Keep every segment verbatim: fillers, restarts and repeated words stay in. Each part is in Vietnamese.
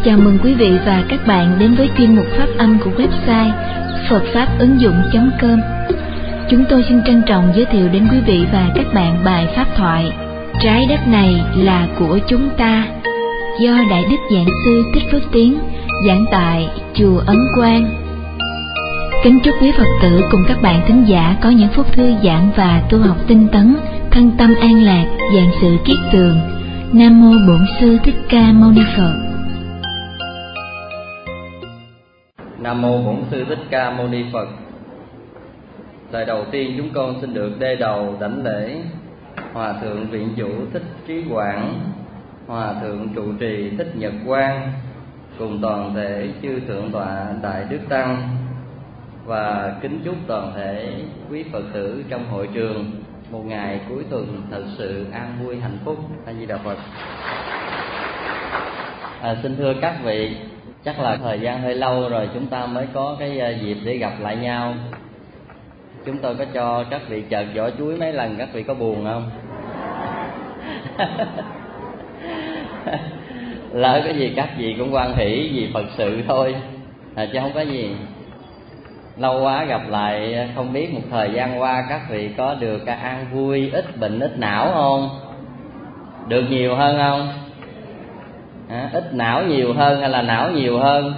Chào mừng quý vị và các bạn đến với chuyên mục phát âm của website phật pháp ứng dụng chấm com. Chúng tôi xin trân trọng giới thiệu đến quý vị và các bạn bài pháp thoại Trái đất này là của chúng ta, do Đại Đức Giảng Sư Thích Phước Tiến giảng tại Chùa Ấn Quang. Kính chúc quý Phật tử cùng các bạn thính giả có những phút thư giãn và tu học tinh tấn, thân tâm an lạc, vạn sự kiết tường. Nam mô Bổn Sư Thích Ca Mâu Ni Phật. Nam mô Bổn Sư Thích Ca Mâu Ni Phật. Lời đầu tiên chúng con xin được đê đầu đảnh lễ Hòa thượng Viện Chủ Thích Trí Quảng, Hòa thượng trụ trì Thích Nhật Quang, cùng toàn thể chư thượng tọa Đại Đức Tăng, và kính chúc toàn thể quý Phật tử trong hội trường một ngày cuối tuần thật sự an vui hạnh phúc. A Di Đà Phật. À, xin thưa các vị, chắc là thời gian hơi lâu rồi chúng ta mới có cái dịp để gặp lại nhau. Chúng tôi có cho các vị chợt vỏ chuối mấy lần, các vị có buồn không? Lỡ cái gì các vị cũng hoan hỷ vì Phật sự thôi, à, chứ không có gì. Lâu quá gặp lại, không biết một thời gian qua các vị có được an vui, ít bệnh ít não không? Được nhiều hơn không? À, ít não nhiều hơn hay là não nhiều hơn?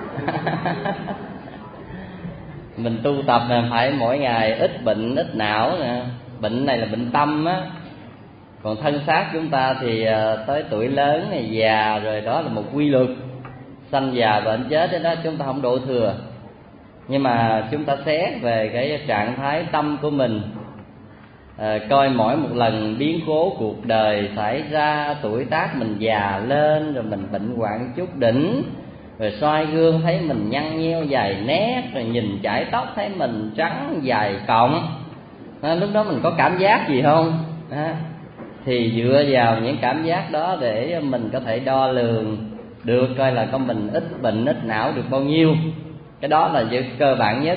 Mình tu tập là phải mỗi ngày ít bệnh ít não nè. Bệnh này là bệnh tâm á. Còn thân xác chúng ta thì tới tuổi lớn này, già rồi, đó là một quy luật. Sanh già bệnh chết đó chúng ta không đổ thừa. Nhưng mà chúng ta xét về cái trạng thái tâm của mình, à, coi mỗi một lần biến cố cuộc đời xảy ra, tuổi tác mình già lên, rồi mình bệnh hoạn chút đỉnh, rồi soi gương thấy mình nhăn nheo dài nét, rồi nhìn chải tóc thấy mình trắng dài cọng, à, lúc đó mình có cảm giác gì không? À, thì dựa vào những cảm giác đó để mình có thể đo lường được coi là có mình ít bệnh ít não được bao nhiêu. Cái đó là việc cơ bản nhất.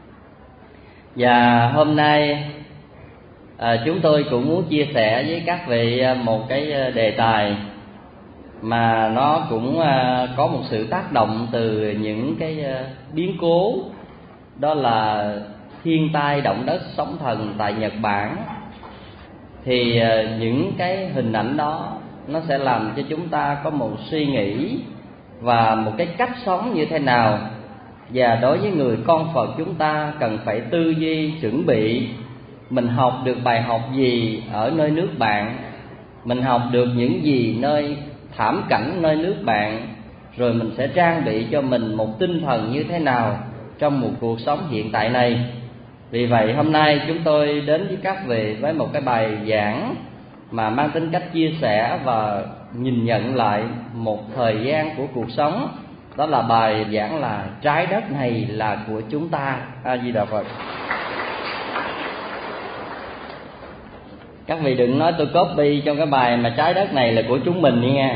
Và hôm nay à, chúng tôi cũng muốn chia sẻ với các vị một cái đề tài mà nó cũng à, có một sự tác động từ những cái à, biến cố, đó là thiên tai động đất sóng thần tại Nhật Bản. Thì à, những cái hình ảnh đó nó sẽ làm cho chúng ta có một suy nghĩ và một cái cách sống như thế nào. Và đối với người con Phật, chúng ta cần phải tư duy chuẩn bị mình học được bài học gì ở nơi nước bạn, mình học được những gì nơi thảm cảnh nơi nước bạn, rồi mình sẽ trang bị cho mình một tinh thần như thế nào trong một cuộc sống hiện tại này. Vì vậy hôm nay chúng tôi đến với các vị với một cái bài giảng mà mang tính cách chia sẻ và nhìn nhận lại một thời gian của cuộc sống. Đó là bài giảng là trái đất này là của chúng ta. A Di Đà Phật. Các vị đừng nói tôi copy trong cái bài mà trái đất này là của chúng mình nha.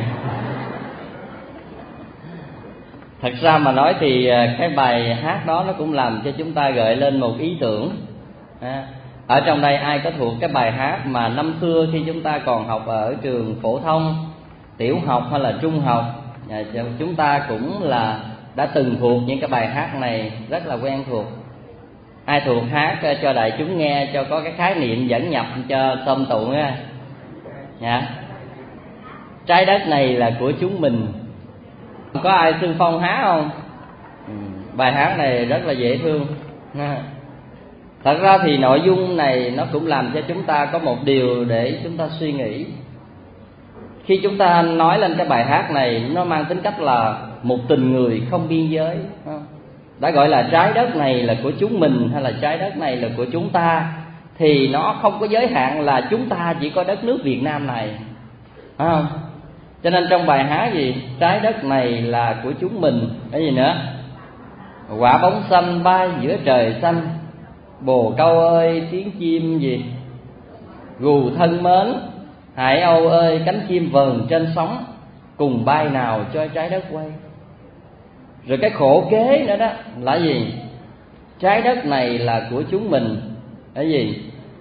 Thật ra mà nói thì cái bài hát đó nó cũng làm cho chúng ta gợi lên một ý tưởng. À, ở trong đây ai có thuộc cái bài hát mà năm xưa khi chúng ta còn học ở trường phổ thông, tiểu học hay là trung học, à, chúng ta cũng là đã từng thuộc những cái bài hát này rất là quen thuộc. Ai thuộc hát cho đại chúng nghe cho có cái khái niệm dẫn nhập cho tôm tụ nha. Dạ. Trái đất này là của chúng mình. Có ai xưng phong hát không? Ừ, bài hát này rất là dễ thương. Thật ra thì nội dung này nó cũng làm cho chúng ta có một điều để chúng ta suy nghĩ. Khi chúng ta nói lên cái bài hát này, nó mang tính cách là một tình người không biên giới. Đã gọi là trái đất này là của chúng mình hay là trái đất này là của chúng ta, thì nó không có giới hạn là chúng ta chỉ có đất nước Việt Nam này, phải không? Cho nên trong bài hát gì? Trái đất này là của chúng mình. Cái gì nữa? Quả bóng xanh bay giữa trời xanh, bồ câu ơi tiếng chim gì? Gù thân mến, hải âu ơi cánh chim vờn trên sóng, cùng bay nào cho trái đất quay. Rồi cái khổ kế nữa đó là gì? Trái đất này là của chúng mình. Cái gì?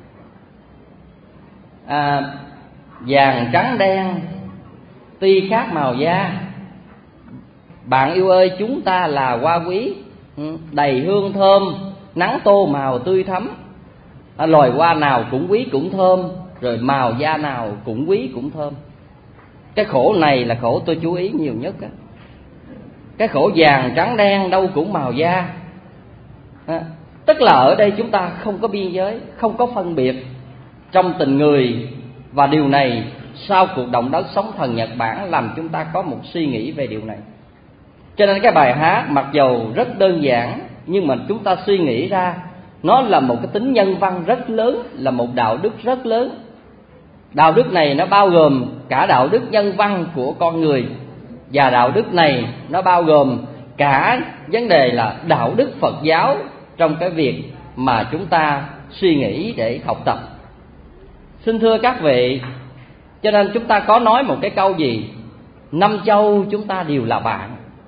À, vàng trắng đen tuy khác màu da, Bạn yêu ơi, chúng ta là hoa quý, đầy hương thơm, nắng tô màu tươi thắm. Loài hoa nào cũng quý cũng thơm, rồi màu da nào cũng quý cũng thơm. Cái khổ này là khổ tôi chú ý nhiều nhất á. Cái khổ vàng trắng đen đâu cũng màu da. À, tức là ở đây chúng ta không có biên giới, không có phân biệt trong tình người. Và điều này sau cuộc động đất sóng thần Nhật Bản làm chúng ta có một suy nghĩ về điều này. Cho nên cái bài hát mặc dầu rất đơn giản, nhưng mà chúng ta suy nghĩ ra nó là một cái tính nhân văn rất lớn, là một đạo đức rất lớn. Đạo đức này nó bao gồm cả đạo đức nhân văn của con người, và đạo đức này nó bao gồm cả vấn đề là đạo đức Phật giáo trong cái việc mà chúng ta suy nghĩ để học tập. Xin thưa các vị, cho nên chúng ta có nói một cái câu gì? Năm châu chúng ta đều là bạn.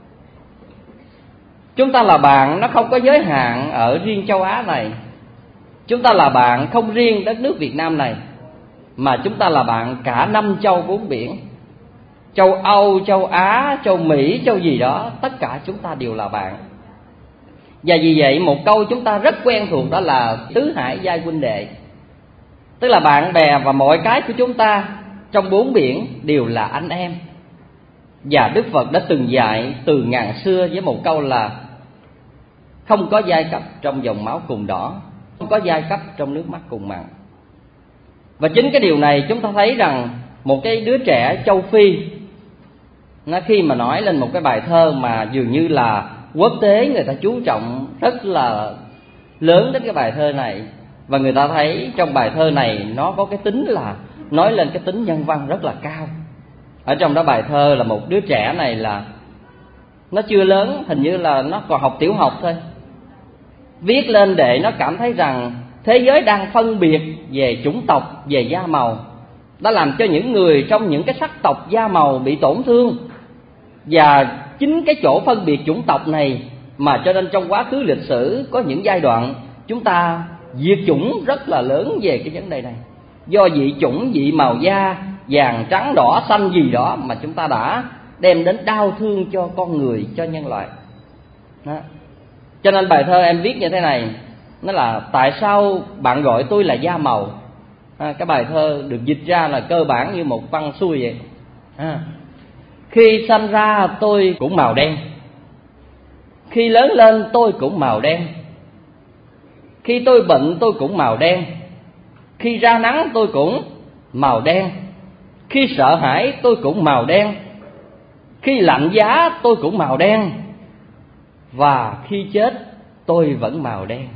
Chúng ta là bạn, nó không có giới hạn ở riêng châu Á này. Chúng ta là bạn không riêng đất nước Việt Nam này, mà chúng ta là bạn cả năm châu bốn biển. Châu Âu, châu Á, châu Mỹ, châu gì đó, tất cả chúng ta đều là bạn. Và vì vậy một câu chúng ta rất quen thuộc đó là tứ hải giai huynh đệ. Tức là bạn bè và mọi cái của chúng ta trong bốn biển đều là anh em. Và Đức Phật đã từng dạy từ ngàn xưa với một câu là không có giai cấp trong dòng máu cùng đỏ, không có giai cấp trong nước mắt cùng mặn. Và chính cái điều này chúng ta thấy rằng một cái đứa trẻ châu Phi, nó khi mà nói lên một cái bài thơ mà dường như là quốc tế người ta chú trọng rất là lớn đến cái bài thơ này, và người ta thấy trong bài thơ này nó có cái tính là nói lên cái tính nhân văn rất là cao. Ở trong đó bài thơ là một đứa trẻ này là nó chưa lớn, hình như là nó còn học tiểu học thôi, viết lên để nó cảm thấy rằng thế giới đang phân biệt về chủng tộc, về da màu, đã làm cho những người trong những cái sắc tộc da màu bị tổn thương. Và chính cái chỗ phân biệt chủng tộc này mà cho nên trong quá khứ lịch sử có những giai đoạn chúng ta diệt chủng rất là lớn về cái vấn đề này. Do dị chủng, dị màu da, vàng, trắng, đỏ, xanh gì đó mà chúng ta đã đem đến đau thương cho con người, cho nhân loại đó. Cho nên bài thơ em viết như thế này, nó là tại sao bạn gọi tôi là da màu. à, Cái bài thơ được dịch ra là cơ bản như một văn xuôi vậy. à, Khi sanh ra tôi cũng màu đen, khi lớn lên tôi cũng màu đen, khi tôi bệnh tôi cũng màu đen, khi ra nắng tôi cũng màu đen, khi sợ hãi tôi cũng màu đen, khi lạnh giá tôi cũng màu đen, và khi chết tôi vẫn màu đen.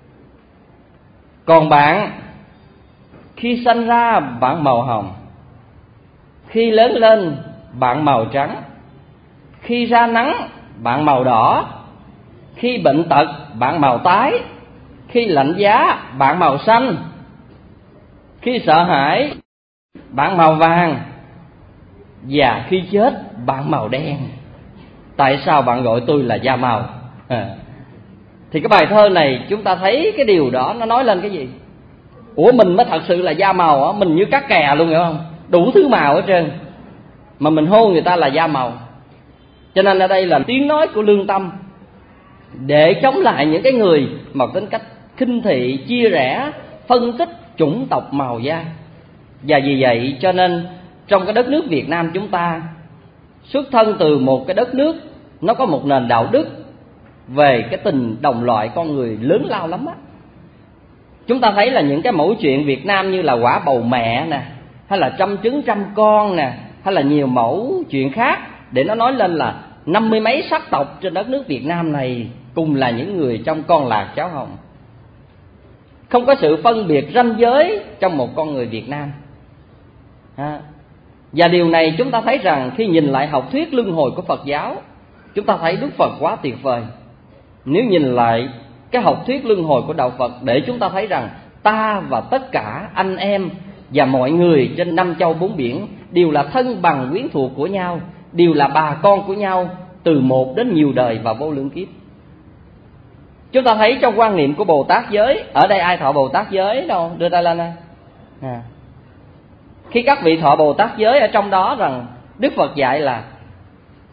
Còn bạn, khi sanh ra bạn màu hồng, khi lớn lên bạn màu trắng, khi ra nắng bạn màu đỏ, khi bệnh tật bạn màu tái, khi lạnh giá bạn màu xanh, khi sợ hãi bạn màu vàng, và khi chết bạn màu đen. Tại sao bạn gọi tôi là da màu? à. Thì cái bài thơ này chúng ta thấy cái điều đó nó nói lên cái gì? Ủa mình mới thật sự là da màu á, mình như cá kè luôn, hiểu không? Đủ thứ màu hết trơn mà mình hô người ta là da màu. Cho nên ở đây là tiếng nói của lương tâm để chống lại những cái người mà tính cách khinh thị, chia rẽ, phân tích chủng tộc màu da. Và vì vậy cho nên trong cái đất nước Việt Nam chúng ta xuất thân từ một cái đất nước nó có một nền đạo đức về cái tình đồng loại con người lớn lao lắm á. Chúng ta thấy là những cái mẫu chuyện Việt Nam như là quả bầu mẹ nè, hay là trăm trứng trăm con nè, hay là nhiều mẫu chuyện khác để nó nói lên là năm mươi mấy sắc tộc trên đất nước Việt Nam này cùng là những người trong con lạc cháo hồng. Không có sự phân biệt ranh giới trong một con người Việt Nam. à. Và điều này chúng ta thấy rằng khi nhìn lại học thuyết luân hồi của Phật giáo, chúng ta thấy Đức Phật quá tuyệt vời. Nếu nhìn lại cái học thuyết luân hồi của Đạo Phật, để chúng ta thấy rằng ta và tất cả anh em và mọi người trên năm châu bốn biển đều là thân bằng quyến thuộc của nhau, đều là bà con của nhau từ một đến nhiều đời và vô lượng kiếp. Chúng ta thấy trong quan niệm của Bồ Tát giới, ở đây ai thọ Bồ Tát giới đâu, đưa tay lên đây. À. Khi các vị thọ Bồ Tát giới ở trong đó rằng Đức Phật dạy là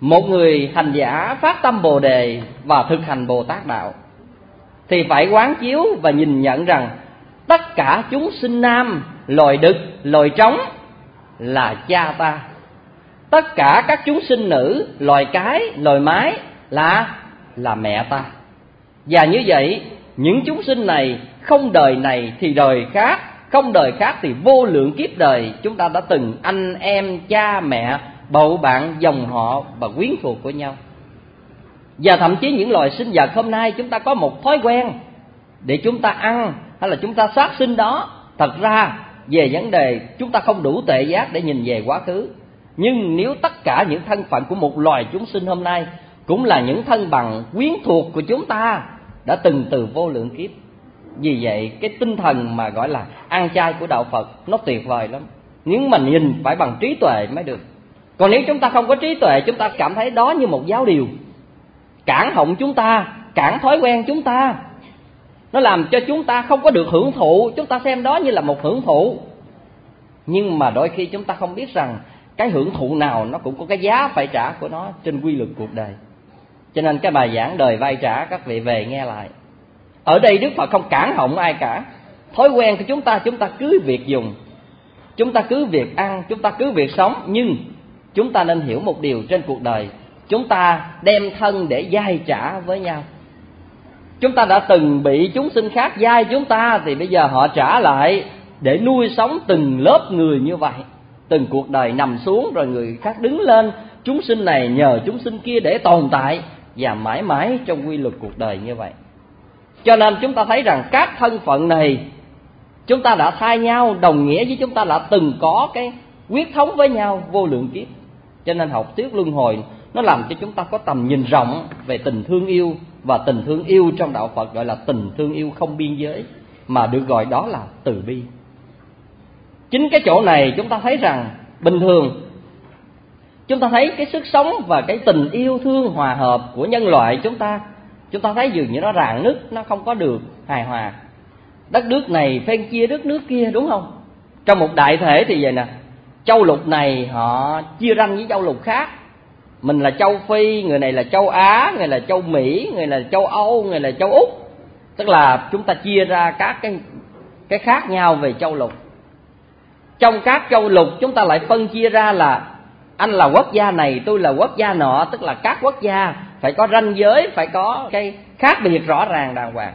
một người hành giả phát tâm Bồ Đề và thực hành Bồ Tát đạo thì phải quán chiếu và nhìn nhận rằng tất cả chúng sinh nam, loài đực, loài trống là cha ta. Tất cả các chúng sinh nữ, loài cái, loài mái là là mẹ ta. Và như vậy, những chúng sinh này không đời này thì đời khác, không đời khác thì vô lượng kiếp đời chúng ta đã từng anh em, cha mẹ, bầu bạn, dòng họ và quyến thuộc của nhau. Và thậm chí những loài sinh vật hôm nay chúng ta có một thói quen để chúng ta ăn hay là chúng ta sát sinh đó. Thật ra về vấn đề chúng ta không đủ tuệ giác để nhìn về quá khứ. Nhưng nếu tất cả những thân phận của một loài chúng sinh hôm nay cũng là những thân bằng quyến thuộc của chúng ta đã từng từ vô lượng kiếp. Vì vậy cái tinh thần mà gọi là ăn chay của đạo Phật nó tuyệt vời lắm. Nhưng mà nhìn phải bằng trí tuệ mới được. Còn nếu chúng ta không có trí tuệ, chúng ta cảm thấy đó như một giáo điều cản họng chúng ta, cản thói quen chúng ta. Nó làm cho chúng ta không có được hưởng thụ. Chúng ta xem đó như là một hưởng thụ. Nhưng mà đôi khi chúng ta không biết rằng cái hưởng thụ nào nó cũng có cái giá phải trả của nó trên quy luật cuộc đời. Cho nên cái bài giảng đời vay trả các vị về nghe lại. Ở đây Đức Phật không cản họng ai cả. Thói quen của chúng ta, chúng ta cứ việc dùng, chúng ta cứ việc ăn, chúng ta cứ việc sống. Nhưng chúng ta nên hiểu một điều trên cuộc đời, chúng ta đem thân để vay trả với nhau. Chúng ta đã từng bị chúng sinh khác vay chúng ta, thì bây giờ họ trả lại để nuôi sống từng lớp người như vậy. Từng cuộc đời nằm xuống rồi người khác đứng lên. Chúng sinh này nhờ chúng sinh kia để tồn tại và mãi mãi trong quy luật cuộc đời như vậy. Cho nên chúng ta thấy rằng các thân phận này chúng ta đã thay nhau, đồng nghĩa với chúng ta đã từng có cái quyết thống với nhau vô lượng kiếp. Cho nên học thuyết luân hồi nó làm cho chúng ta có tầm nhìn rộng về tình thương yêu. Và tình thương yêu trong đạo Phật gọi là tình thương yêu không biên giới, mà được gọi đó là từ bi. Chính cái chỗ này chúng ta thấy rằng bình thường chúng ta thấy cái sức sống và cái tình yêu thương hòa hợp của nhân loại chúng ta, chúng ta thấy dường như nó rạn nứt, nó không có được hài hòa. Đất nước này phen chia đất nước kia, đúng không? Trong một đại thể thì vậy nè, châu lục này họ chia ranh với châu lục khác. Mình là châu Phi, người này là châu Á, người là châu Mỹ, người là châu Âu, người là châu Úc. Tức là chúng ta chia ra các cái, cái khác nhau về châu lục. Trong các châu lục chúng ta lại phân chia ra là anh là quốc gia này, tôi là quốc gia nọ. Tức là các quốc gia phải có ranh giới, phải có cái khác biệt rõ ràng đàng hoàng.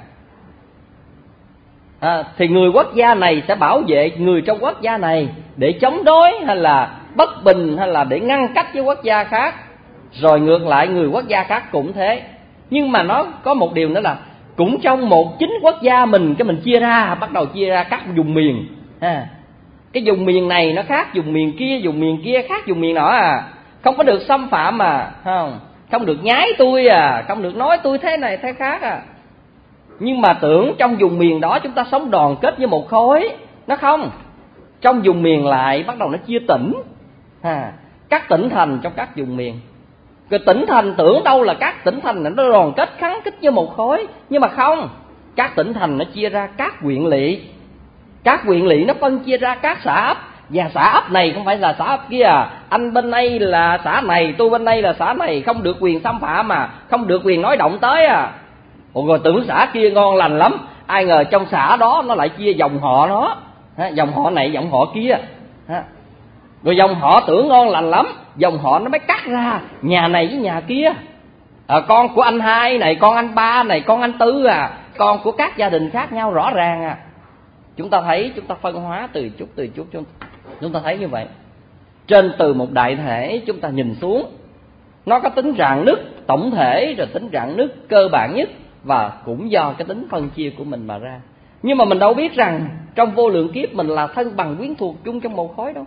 À, thì người quốc gia này sẽ bảo vệ người trong quốc gia này để chống đối hay là bất bình hay là để ngăn cách với quốc gia khác. Rồi ngược lại người quốc gia khác cũng thế. Nhưng mà nó có một điều nữa là cũng trong một chính quốc gia mình, cái mình chia ra, bắt đầu chia ra các vùng miền. À, cái vùng miền này nó khác vùng miền kia, vùng miền kia khác vùng miền nọ à. Không có được xâm phạm à, không, không được nhái tôi à, không được nói tôi thế này thế khác à. Nhưng mà tưởng trong vùng miền đó chúng ta sống đoàn kết như một khối. Nó không. Trong vùng miền lại bắt đầu nó chia tỉnh. À, các tỉnh thành trong các vùng miền. Cái tỉnh thành tưởng đâu là các tỉnh thành này nó đoàn kết khắng khích như một khối. Nhưng mà không. Các tỉnh thành nó chia ra các huyện lỵ. Các huyện lỵ nó phân chia ra các xã ấp. Và xã ấp này không phải là xã ấp kia à. Anh bên đây là xã này, tôi bên đây là xã này. Không được quyền xâm phạm mà, không được quyền nói động tới à. Ồ, rồi tưởng xã kia ngon lành lắm. Ai ngờ trong xã đó nó lại chia dòng họ nó. Dòng họ này, dòng họ kia. Rồi dòng họ tưởng ngon lành lắm, dòng họ nó mới cắt ra nhà này với nhà kia. À, con của anh hai này, con anh ba này, con anh tư à, con của các gia đình khác nhau rõ ràng à. Chúng ta thấy, chúng ta phân hóa từ chút từ chút, chúng ta thấy như vậy. Trên từ một đại thể chúng ta nhìn xuống, nó có tính rạn nứt tổng thể, rồi tính rạn nứt cơ bản nhất, và cũng do cái tính phân chia của mình mà ra. Nhưng mà mình đâu biết rằng trong vô lượng kiếp mình là thân bằng quyến thuộc chung trong một khối đâu.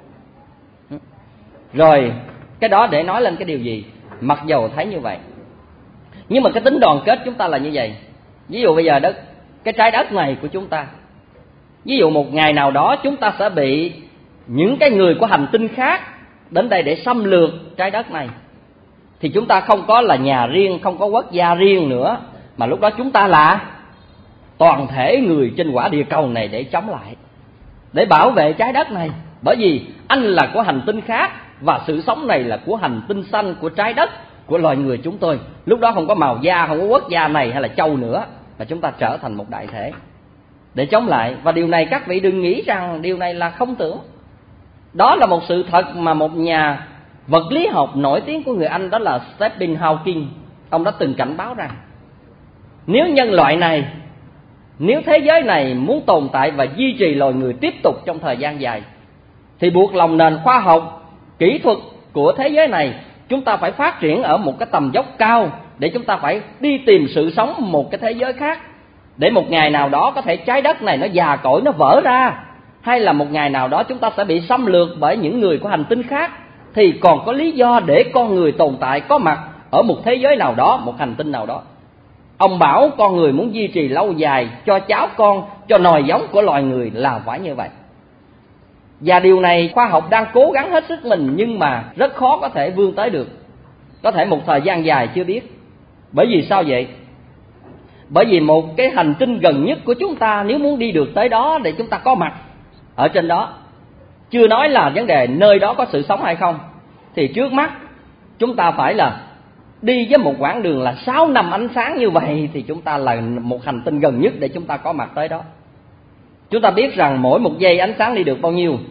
Rồi cái đó để nói lên cái điều gì? Mặc dầu thấy như vậy, nhưng mà cái tính đoàn kết chúng ta là như vậy. Ví dụ bây giờ đất, cái trái đất này của chúng ta, ví dụ một ngày nào đó chúng ta sẽ bị những cái người của hành tinh khác đến đây để xâm lược trái đất này, thì chúng ta không có là nhà riêng, không có quốc gia riêng nữa, mà lúc đó chúng ta là toàn thể người trên quả địa cầu này để chống lại, để bảo vệ trái đất này. Bởi vì anh là của hành tinh khác, và sự sống này là của hành tinh xanh, của trái đất, của loài người chúng tôi. Lúc đó không có màu da, không có quốc gia này hay là châu nữa, mà chúng ta trở thành một đại thể để chống lại. Và điều này các vị đừng nghĩ rằng điều này là không tưởng. Đó là một sự thật mà một nhà vật lý học nổi tiếng của người Anh, đó là Stephen Hawking, ông đã từng cảnh báo rằng nếu nhân loại này, nếu thế giới này muốn tồn tại và duy trì loài người tiếp tục trong thời gian dài, thì buộc lòng nền khoa học, kỹ thuật của thế giới này chúng ta phải phát triển ở một cái tầm dốc cao, để chúng ta phải đi tìm sự sống một cái thế giới khác, để một ngày nào đó có thể trái đất này nó già cỗi, nó vỡ ra, hay là một ngày nào đó chúng ta sẽ bị xâm lược bởi những người của hành tinh khác, thì còn có lý do để con người tồn tại, có mặt ở một thế giới nào đó, một hành tinh nào đó. Ông bảo con người muốn duy trì lâu dài cho cháu con, cho nòi giống của loài người là phải như vậy. Và điều này khoa học đang cố gắng hết sức mình, nhưng mà rất khó có thể vươn tới được. Có thể một thời gian dài chưa biết. Bởi vì sao vậy? Bởi vì một cái hành tinh gần nhất của chúng ta, nếu muốn đi được tới đó để chúng ta có mặt ở trên đó, chưa nói là vấn đề nơi đó có sự sống hay không, thì trước mắt chúng ta phải là đi với một quãng đường là sáu năm ánh sáng như vậy, thì chúng ta là một hành tinh gần nhất để chúng ta có mặt tới đó. Chúng ta biết rằng mỗi một giây ánh sáng đi được bao nhiêu?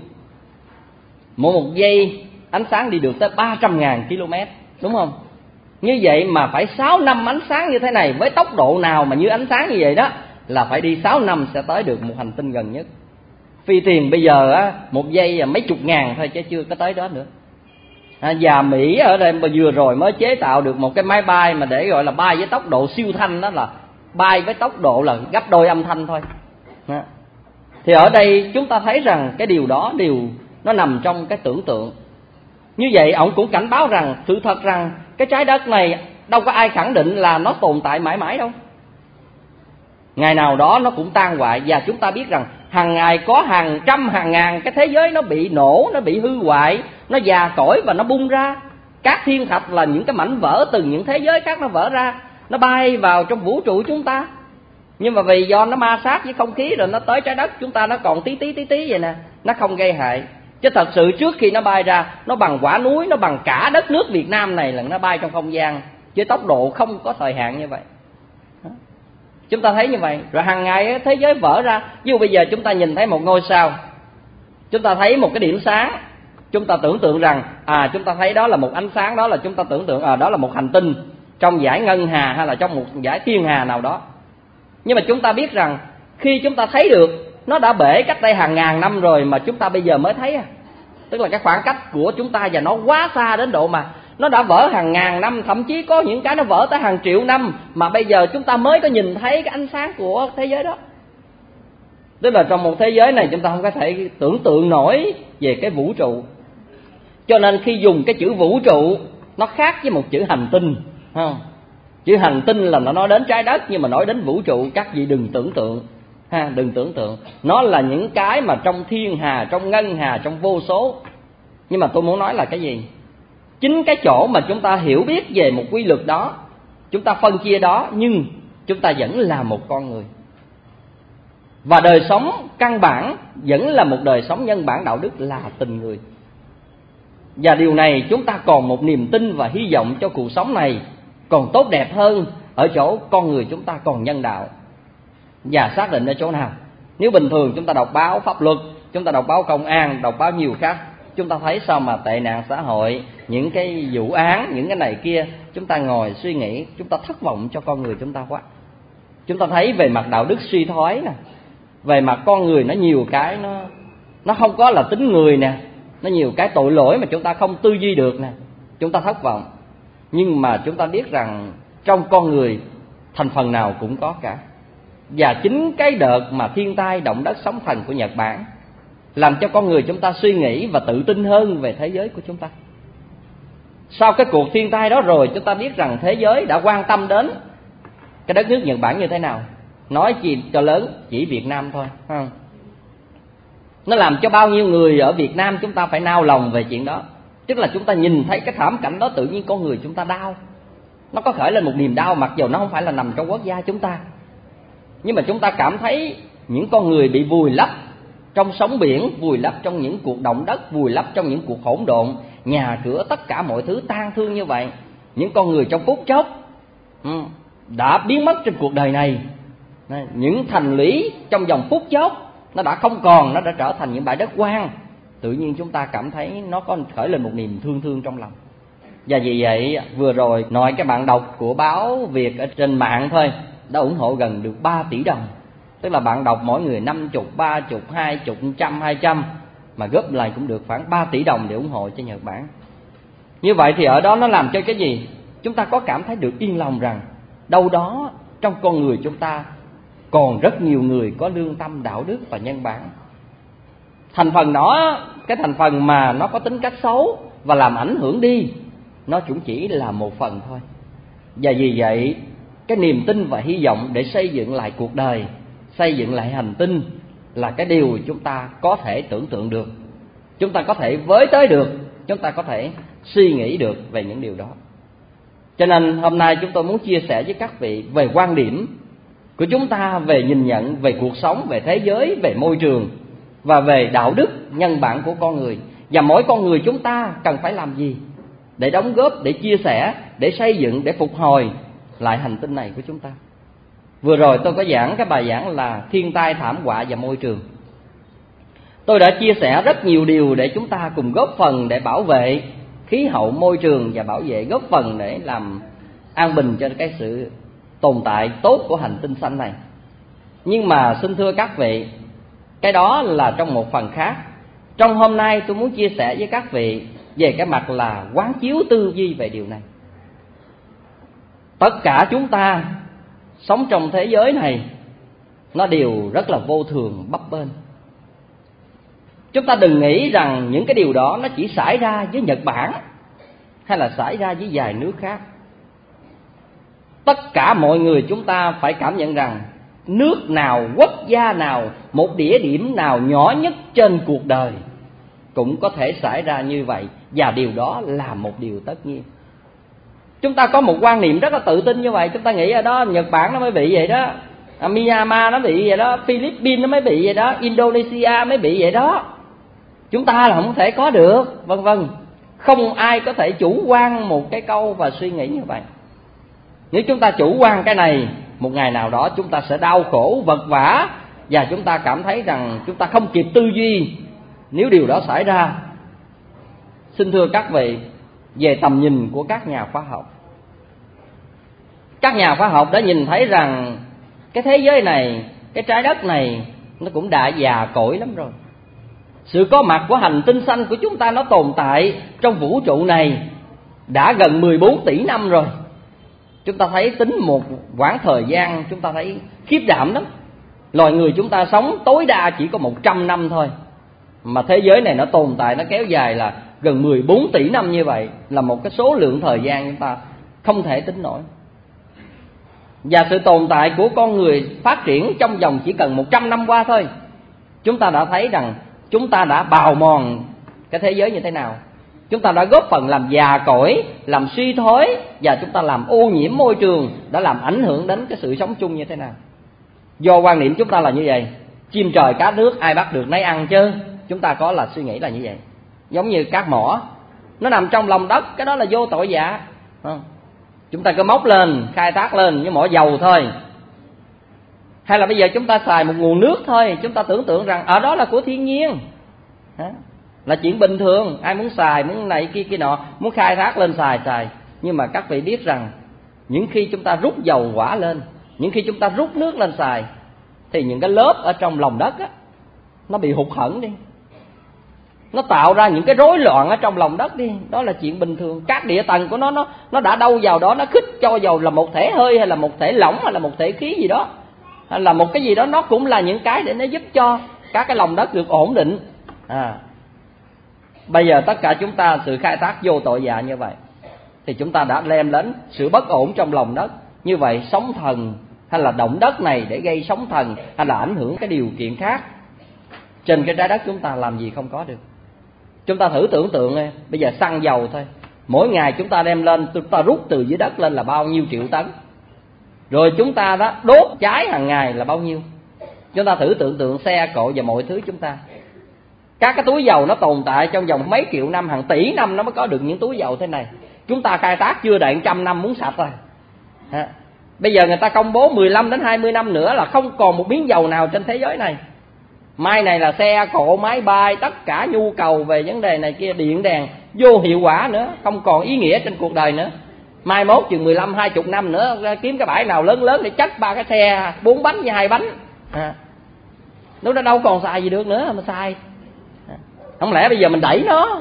Mỗi một giây ánh sáng đi được tới ba trăm nghìn km, đúng không? Như vậy mà phải sáu năm ánh sáng như thế này, với tốc độ nào mà như ánh sáng như vậy đó, là phải đi sáu năm sẽ tới được một hành tinh gần nhất. Phi thuyền bây giờ á, một giây mấy chục ngàn thôi chứ chưa có tới đó nữa. À, và Mỹ ở đây vừa rồi mới chế tạo được một cái máy bay mà để gọi là bay với tốc độ siêu thanh, đó là bay với tốc độ là gấp đôi âm thanh thôi. À. Thì ở đây chúng ta thấy rằng cái điều đó điều nó nằm trong cái tưởng tượng. Như vậy ông cũng cảnh báo rằng sự thật rằng cái trái đất này đâu có ai khẳng định là nó tồn tại mãi mãi đâu. Ngày nào đó nó cũng tan hoại, và chúng ta biết rằng hàng ngày có hàng trăm hàng ngàn cái thế giới nó bị nổ, nó bị hư hoại, nó già cỗi và nó bung ra. Các thiên thạch là những cái mảnh vỡ từ những thế giới khác nó vỡ ra, nó bay vào trong vũ trụ chúng ta. Nhưng mà vì do nó ma sát với không khí rồi nó tới trái đất chúng ta, nó còn tí tí tí tí vậy nè, nó không gây hại. Chứ thật sự trước khi nó bay ra, nó bằng quả núi, nó bằng cả đất nước Việt Nam này là nó bay trong không gian với tốc độ không có thời hạn như vậy. Chúng ta thấy như vậy. Rồi hàng ngày thế giới vỡ ra. Ví dụ bây giờ chúng ta nhìn thấy một ngôi sao, chúng ta thấy một cái điểm sáng, chúng ta tưởng tượng rằng à chúng ta thấy đó là một ánh sáng, đó là chúng ta tưởng tượng à đó là một hành tinh trong dải ngân hà hay là trong một dải thiên hà nào đó. Nhưng mà chúng ta biết rằng khi chúng ta thấy được, nó đã bể cách đây hàng ngàn năm rồi mà chúng ta bây giờ mới thấy à. Tức là cái khoảng cách của chúng ta và nó quá xa đến độ mà nó đã vỡ hàng ngàn năm, thậm chí có những cái nó vỡ tới hàng triệu năm mà bây giờ chúng ta mới có nhìn thấy cái ánh sáng của thế giới đó. Tức là trong một thế giới này chúng ta không có thể tưởng tượng nổi về cái vũ trụ. Cho nên khi dùng cái chữ vũ trụ, nó khác với một chữ hành tinh, không? Chữ hành tinh là nó nói đến trái đất, nhưng mà nói đến vũ trụ các vị đừng tưởng tượng, ha, đừng tưởng tượng. Nó là những cái mà trong thiên hà, trong ngân hà, trong vô số. Nhưng mà tôi muốn nói là cái gì? Chính cái chỗ mà chúng ta hiểu biết về một quy luật đó, chúng ta phân chia đó, nhưng chúng ta vẫn là một con người. Và đời sống căn bản vẫn là một đời sống nhân bản đạo đức, là tình người. Và điều này chúng ta còn một niềm tin và hy vọng cho cuộc sống này còn tốt đẹp hơn ở chỗ con người chúng ta còn nhân đạo. Và xác định ở chỗ nào? Nếu bình thường chúng ta đọc báo pháp luật, chúng ta đọc báo công an, đọc báo nhiều khác, chúng ta thấy sao mà tệ nạn xã hội, những cái vụ án, những cái này kia, chúng ta ngồi suy nghĩ, chúng ta thất vọng cho con người chúng ta quá. Chúng ta thấy về mặt đạo đức suy thoái nè, về mặt con người nó nhiều cái nó nó không có là tính người nè, nó nhiều cái tội lỗi mà chúng ta không tư duy được nè, chúng ta thất vọng. Nhưng mà chúng ta biết rằng trong con người thành phần nào cũng có cả. Và chính cái đợt mà thiên tai động đất sóng thần của Nhật Bản làm cho con người chúng ta suy nghĩ và tự tin hơn về thế giới của chúng ta. Sau cái cuộc thiên tai đó rồi, chúng ta biết rằng thế giới đã quan tâm đến cái đất nước Nhật Bản như thế nào. Nói gì cho lớn, chỉ Việt Nam thôi, không? Nó làm cho bao nhiêu người ở Việt Nam chúng ta phải nao lòng về chuyện đó. Tức là chúng ta nhìn thấy cái thảm cảnh đó, tự nhiên con người chúng ta đau. Nó có khởi lên một niềm đau, mặc dù nó không phải là nằm trong quốc gia chúng ta. Nhưng mà chúng ta cảm thấy những con người bị vùi lấp trong sóng biển, vùi lấp trong những cuộc động đất, vùi lấp trong những cuộc hỗn độn, nhà cửa tất cả mọi thứ tan thương như vậy. những con người trong phút chốc đã biến mất trên cuộc đời này. Những thành lũy trong vòng phút chốc nó đã không còn, nó đã trở thành những bãi đất hoang. Tự nhiên chúng ta cảm thấy nó có khởi lên một niềm thương thương trong lòng. Và vì vậy vừa rồi nói cái bạn đọc của báo Việt ở trên mạng thôi đã ủng hộ gần được ba tỷ đồng. Tức là bạn đọc mỗi người năm chục, ba chục, hai chục, trăm, hai trăm, mà góp lại cũng được khoảng ba tỷ đồng để ủng hộ cho Nhật Bản. Như vậy thì ở đó nó làm cho cái gì? Chúng ta có cảm thấy được yên lòng rằng đâu đó trong con người chúng ta còn rất nhiều người có lương tâm, đạo đức và nhân bản. Thành phần đó, cái thành phần mà nó có tính cách xấu và làm ảnh hưởng đi, nó cũng chỉ là một phần thôi. Và vì vậy cái niềm tin và hy vọng để xây dựng lại cuộc đời, xây dựng lại hành tinh là cái điều chúng ta có thể tưởng tượng được, chúng ta có thể với tới được, chúng ta có thể suy nghĩ được về những điều đó. Cho nên hôm nay chúng tôi muốn chia sẻ với các vị về quan điểm của chúng ta về nhìn nhận về cuộc sống, về thế giới, về môi trường và về đạo đức nhân bản của con người. Và mỗi con người chúng ta cần phải làm gì để đóng góp, để chia sẻ, để xây dựng, để phục hồi lại hành tinh này của chúng ta. Vừa rồi tôi có giảng cái bài giảng là thiên tai, thảm họa và môi trường. Tôi đã chia sẻ rất nhiều điều để chúng ta cùng góp phần để bảo vệ khí hậu, môi trường và bảo vệ góp phần để làm an bình cho cái sự tồn tại tốt của hành tinh xanh này. Nhưng mà xin thưa các vị, cái đó là trong một phần khác. Trong hôm nay tôi muốn chia sẻ với các vị về cái mặt là quán chiếu tư duy về điều này. Tất cả chúng ta sống trong thế giới này nó đều rất là vô thường, bấp bênh. Chúng ta đừng nghĩ rằng những cái điều đó nó chỉ xảy ra với Nhật Bản hay là xảy ra với vài nước khác. Tất cả mọi người chúng ta phải cảm nhận rằng nước nào, quốc gia nào, một địa điểm nào nhỏ nhất trên cuộc đời cũng có thể xảy ra như vậy. Và điều đó là một điều tất nhiên. Chúng ta có một quan niệm rất là tự tin như vậy. Chúng ta nghĩ ở đó Nhật Bản nó mới bị vậy đó, Myanmar nó bị vậy đó, Philippines nó mới bị vậy đó, Indonesia mới bị vậy đó. Chúng ta là không thể có được, vân vân. Không ai có thể chủ quan một cái câu và suy nghĩ như vậy. Nếu chúng ta chủ quan cái này, một ngày nào đó chúng ta sẽ đau khổ, vật vã, và chúng ta cảm thấy rằng chúng ta không kịp tư duy nếu điều đó xảy ra. Xin thưa các vị, về tầm nhìn của các nhà khoa học, các nhà khoa học đã nhìn thấy rằng cái thế giới này, cái trái đất này nó cũng đã già cỗi lắm rồi. Sự có mặt của hành tinh xanh của chúng ta nó tồn tại trong vũ trụ này đã gần mười bốn tỷ năm rồi. Chúng ta thấy tính một quãng thời gian chúng ta thấy khiếp đảm lắm. Loài người chúng ta sống tối đa chỉ có một trăm năm thôi, mà thế giới này nó tồn tại, nó kéo dài là gần mười bốn tỷ năm. Như vậy là một cái số lượng thời gian chúng ta không thể tính nổi. Và sự tồn tại của con người phát triển trong vòng chỉ cần một trăm năm qua thôi, chúng ta đã thấy rằng chúng ta đã bào mòn cái thế giới như thế nào. Chúng ta đã góp phần làm già cỗi, làm suy thoái, và chúng ta làm ô nhiễm môi trường, đã làm ảnh hưởng đến cái sự sống chung như thế nào. Do quan niệm chúng ta là như vậy, chim trời cá nước ai bắt được nấy ăn chứ. Chúng ta có là suy nghĩ là như vậy. Giống như cát mỏ, nó nằm trong lòng đất, cái đó là vô tội vạ. Chúng ta cứ móc lên, khai thác lên như mỏ dầu thôi. Hay là bây giờ chúng ta xài một nguồn nước thôi, chúng ta tưởng tượng rằng ở đó là của thiên nhiên, là chuyện bình thường, ai muốn xài, muốn này kia kia nọ, muốn khai thác lên xài xài. Nhưng mà các vị biết rằng những khi chúng ta rút dầu hỏa lên, những khi chúng ta rút nước lên xài, thì những cái lớp ở trong lòng đất á, nó bị hụt hẫng đi, nó tạo ra những cái rối loạn ở trong lòng đất đi. Đó là chuyện bình thường. Các địa tầng của nó nó nó đã đâu vào đó, nó khích cho dầu là một thể hơi hay là một thể lỏng hay là một thể khí gì đó, hay là một cái gì đó, nó cũng là những cái để nó giúp cho các cái lòng đất được ổn định. À, bây giờ tất cả chúng ta sự khai thác vô tội vạ như vậy thì chúng ta đã đem đến sự bất ổn trong lòng đất. Như vậy sóng thần hay là động đất này để gây sóng thần hay là ảnh hưởng cái điều kiện khác trên cái trái đất chúng ta làm gì không có được. Chúng ta thử tưởng tượng này, bây giờ xăng dầu thôi, mỗi ngày chúng ta đem lên, chúng ta rút từ dưới đất lên là bao nhiêu triệu tấn, rồi chúng ta đó đốt cháy hàng ngày là bao nhiêu. Chúng ta thử tưởng tượng xe cộ và mọi thứ chúng ta, các cái túi dầu nó tồn tại trong vòng mấy triệu năm, hàng tỷ năm nó mới có được những túi dầu thế này. Chúng ta khai thác chưa đầy trăm năm muốn sạch rồi. À, bây giờ người ta công bố mười lăm đến hai mươi năm nữa là không còn một miếng dầu nào trên thế giới này. Mai này là xe cộ, máy bay, tất cả nhu cầu về vấn đề này kia, điện đèn vô hiệu quả nữa, không còn ý nghĩa trên cuộc đời nữa. Mai mốt chừng mười lăm hai mươi năm nữa kiếm cái bãi nào lớn lớn để chất ba cái xe bốn bánh với hai bánh. À, lúc đó đâu còn xài gì được nữa mà xài. À, không lẽ bây giờ mình đẩy nó,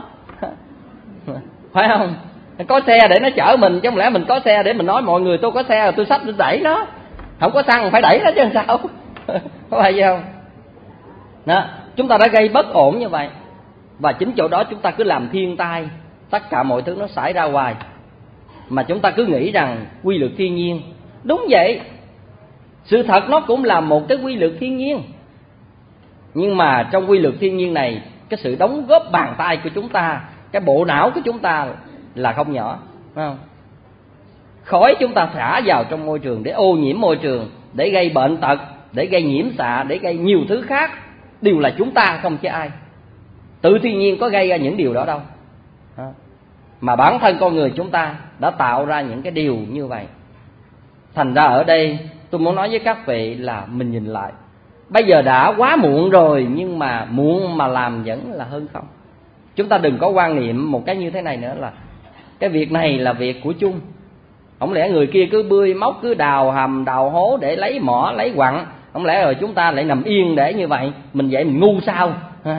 phải không? Có xe để nó chở mình, chứ không lẽ mình có xe để mình nói mọi người tôi có xe rồi tôi xách tôi đẩy nó. Không có xăng phải đẩy nó chứ sao. Có phải gì không? Đó, chúng ta đã gây bất ổn như vậy. Và chính chỗ đó chúng ta cứ làm thiên tai, tất cả mọi thứ nó xảy ra hoài. Mà chúng ta cứ nghĩ rằng quy luật thiên nhiên. Đúng vậy, sự thật nó cũng là một cái quy luật thiên nhiên. Nhưng mà trong quy luật thiên nhiên này, cái sự đóng góp bàn tay của chúng ta, cái bộ não của chúng ta là không nhỏ, phải không? Khói chúng ta xả vào trong môi trường để ô nhiễm môi trường, để gây bệnh tật, để gây nhiễm xạ, để gây nhiều thứ khác, đều là chúng ta không chứ ai. Tự thiên nhiên có gây ra những điều đó đâu. Mà bản thân con người chúng ta đã tạo ra những cái điều như vậy. Thành ra ở đây tôi muốn nói với các vị là mình nhìn lại. Bây giờ đã quá muộn rồi, nhưng mà muộn mà làm vẫn là hơn không. Chúng ta đừng có quan niệm một cái như thế này nữa là cái việc này là việc của chung. Không lẽ người kia cứ bươi móc, cứ đào hầm đào hố để lấy mỏ lấy quặng, không lẽ rồi chúng ta lại nằm yên để như vậy? Mình vậy mình ngu sao?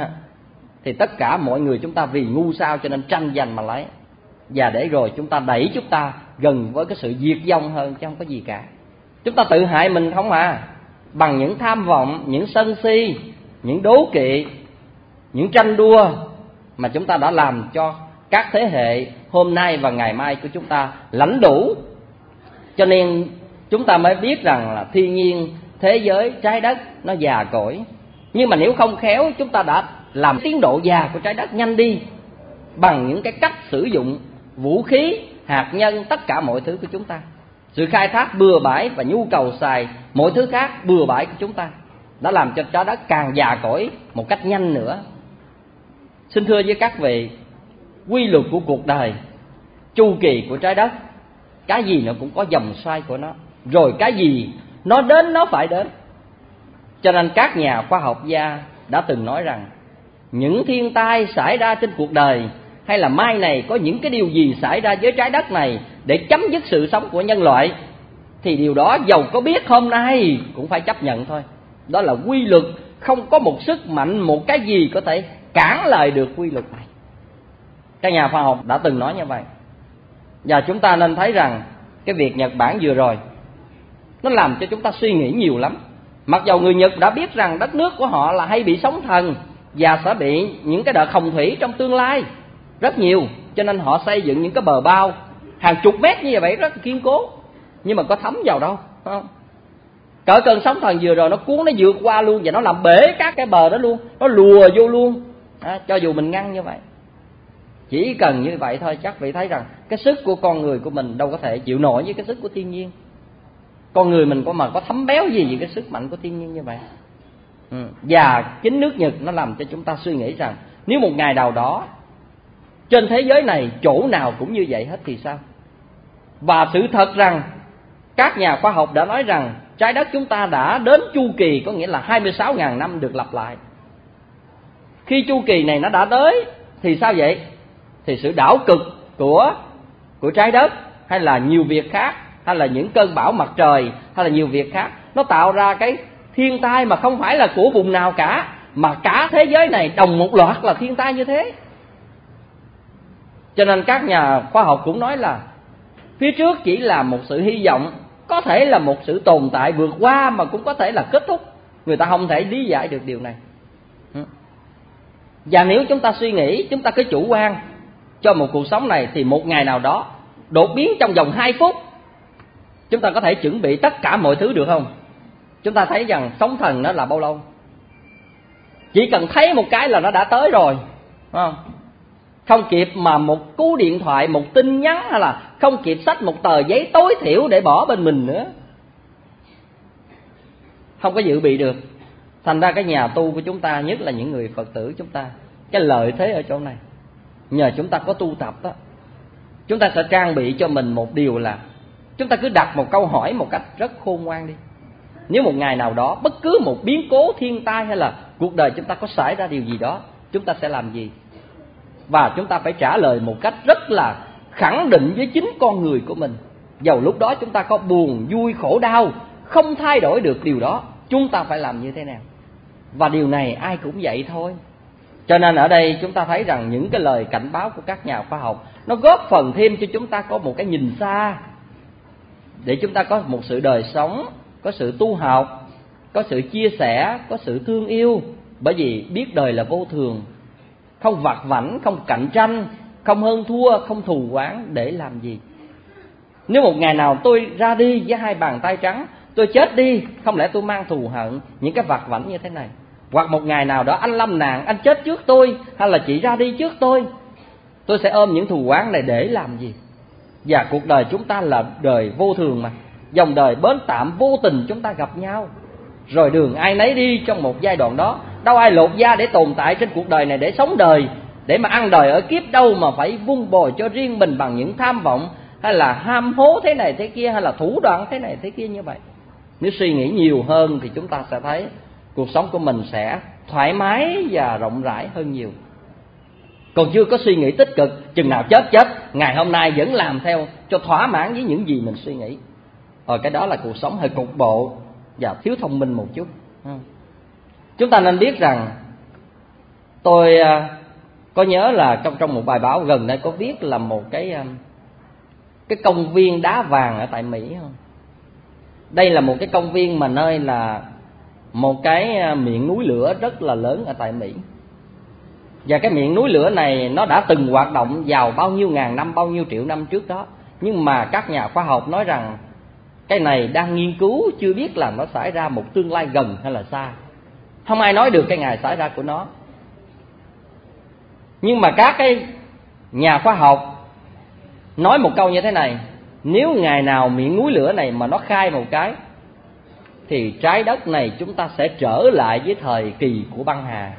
Thì tất cả mọi người chúng ta vì ngu sao cho nên tranh giành mà lấy. Và để rồi chúng ta đẩy chúng ta gần với cái sự diệt vong hơn, chứ không có gì cả. Chúng ta tự hại mình không à. Bằng những tham vọng, những sân si, những đố kỵ, những tranh đua mà chúng ta đã làm cho các thế hệ hôm nay và ngày mai của chúng ta lãnh đủ. Cho nên chúng ta mới biết rằng là thiên nhiên, thế giới, trái đất nó già cỗi. Nhưng mà nếu không khéo, chúng ta đã làm tiến độ già của trái đất nhanh đi bằng những cái cách sử dụng vũ khí, hạt nhân, tất cả mọi thứ của chúng ta. Sự khai thác bừa bãi và nhu cầu xài mọi thứ khác bừa bãi của chúng ta đã làm cho trái đất càng già cỗi một cách nhanh nữa. Xin thưa với các vị, quy luật của cuộc đời, chu kỳ của trái đất, cái gì nó cũng có vòng xoay của nó. Rồi cái gì nó đến nó phải đến. Cho nên các nhà khoa học gia đã từng nói rằng những thiên tai xảy ra trên cuộc đời, hay là mai này có những cái điều gì xảy ra với trái đất này để chấm dứt sự sống của nhân loại, thì điều đó dầu có biết hôm nay cũng phải chấp nhận thôi. Đó là quy luật, không có một sức mạnh, một cái gì có thể cản lại được quy luật này. Các nhà khoa học đã từng nói như vậy. Và chúng ta nên thấy rằng cái việc Nhật Bản vừa rồi nó làm cho chúng ta suy nghĩ nhiều lắm. Mặc dầu người Nhật đã biết rằng đất nước của họ là hay bị sóng thần và sẽ bị những cái đợt hồng thủy trong tương lai rất nhiều, cho nên họ xây dựng những cái bờ bao hàng chục mét như vậy rất kiên cố. Nhưng mà có thấm vào đâu, không? Cỡ cơn sóng thần vừa rồi nó cuốn, nó vượt qua luôn, và nó làm bể các cái bờ đó luôn, nó lùa vô luôn. À, cho dù mình ngăn như vậy, chỉ cần như vậy thôi, chắc vị thấy rằng cái sức của con người của mình đâu có thể chịu nổi với cái sức của thiên nhiên. Con người mình có mà có thấm béo gì về cái sức mạnh của thiên nhiên như vậy. Ừ. Và chính nước Nhật nó làm cho chúng ta suy nghĩ rằng nếu một ngày nào đó trên thế giới này chỗ nào cũng như vậy hết thì sao? Và sự thật rằng các nhà khoa học đã nói rằng trái đất chúng ta đã đến chu kỳ, có nghĩa là hai mươi sáu nghìn năm được lặp lại. Khi chu kỳ này nó đã tới thì sao vậy? Thì sự đảo cực của của trái đất, hay là nhiều việc khác, hay là những cơn bão mặt trời, hay là nhiều việc khác, nó tạo ra cái thiên tai mà không phải là của vùng nào cả, mà cả thế giới này đồng một loạt là thiên tai như thế. Cho nên các nhà khoa học cũng nói là phía trước chỉ là một sự hy vọng, có thể là một sự tồn tại vượt qua, mà cũng có thể là kết thúc. Người ta không thể lý giải được điều này. Và nếu chúng ta suy nghĩ, chúng ta cứ chủ quan cho một cuộc sống này, thì một ngày nào đó đột biến trong vòng hai phút, chúng ta có thể chuẩn bị tất cả mọi thứ được không? Chúng ta thấy rằng sóng thần nó là bao lâu? Chỉ cần thấy một cái là nó đã tới rồi, không? Không kịp mà một cú điện thoại, một tin nhắn, hay là không kịp xách một tờ giấy tối thiểu để bỏ bên mình nữa. Không có dự bị được. Thành ra cái nhà tu của chúng ta, nhất là những người Phật tử chúng ta, cái lợi thế ở chỗ này, nhờ chúng ta có tu tập đó, chúng ta sẽ trang bị cho mình một điều là chúng ta cứ đặt một câu hỏi một cách rất khôn ngoan đi. Nếu một ngày nào đó bất cứ một biến cố thiên tai hay là cuộc đời chúng ta có xảy ra điều gì đó, chúng ta sẽ làm gì? Và chúng ta phải trả lời một cách rất là khẳng định với chính con người của mình. Dầu lúc đó chúng ta có buồn, vui, khổ đau, không thay đổi được điều đó, chúng ta phải làm như thế nào? Và điều này ai cũng vậy thôi. Cho nên ở đây chúng ta thấy rằng những cái lời cảnh báo của các nhà khoa học nó góp phần thêm cho chúng ta có một cái nhìn xa, để chúng ta có một sự đời sống, có sự tu học, có sự chia sẻ, có sự thương yêu. Bởi vì biết đời là vô thường, không vặt vãnh, không cạnh tranh, không hơn thua, không thù oán để làm gì. Nếu một ngày nào tôi ra đi với hai bàn tay trắng, tôi chết đi, không lẽ tôi mang thù hận những cái vặt vãnh như thế này? Hoặc một ngày nào đó anh lâm nạn, anh chết trước tôi, hay là chị ra đi trước tôi, tôi sẽ ôm những thù oán này để làm gì? Và cuộc đời chúng ta là đời vô thường mà, dòng đời bến tạm vô tình chúng ta gặp nhau, rồi đường ai nấy đi trong một giai đoạn đó. Đâu ai lột da để tồn tại trên cuộc đời này để sống đời, để mà ăn đời ở kiếp, đâu mà phải vun bồi cho riêng mình bằng những tham vọng, hay là ham hố thế này thế kia, hay là thủ đoạn thế này thế kia như vậy. Nếu suy nghĩ nhiều hơn thì chúng ta sẽ thấy cuộc sống của mình sẽ thoải mái và rộng rãi hơn nhiều. Còn chưa có suy nghĩ tích cực, chừng nào chết chết, ngày hôm nay vẫn làm theo cho thỏa mãn với những gì mình suy nghĩ. Rồi cái đó là cuộc sống hơi cục bộ và thiếu thông minh một chút. Chúng ta nên biết rằng, tôi có nhớ là trong trong một bài báo gần đây có viết là một cái cái công viên đá vàng ở tại Mỹ không? Đây là một cái công viên mà nơi là một cái miệng núi lửa rất là lớn ở tại Mỹ. Và cái miệng núi lửa này nó đã từng hoạt động vào bao nhiêu ngàn năm, bao nhiêu triệu năm trước đó. Nhưng mà các nhà khoa học nói rằng cái này đang nghiên cứu, chưa biết là nó xảy ra một tương lai gần hay là xa. Không ai nói được cái ngày xảy ra của nó. Nhưng mà các cái nhà khoa học nói một câu như thế này: nếu ngày nào miệng núi lửa này mà nó khai một cái, thì trái đất này chúng ta sẽ trở lại với thời kỳ của băng hà.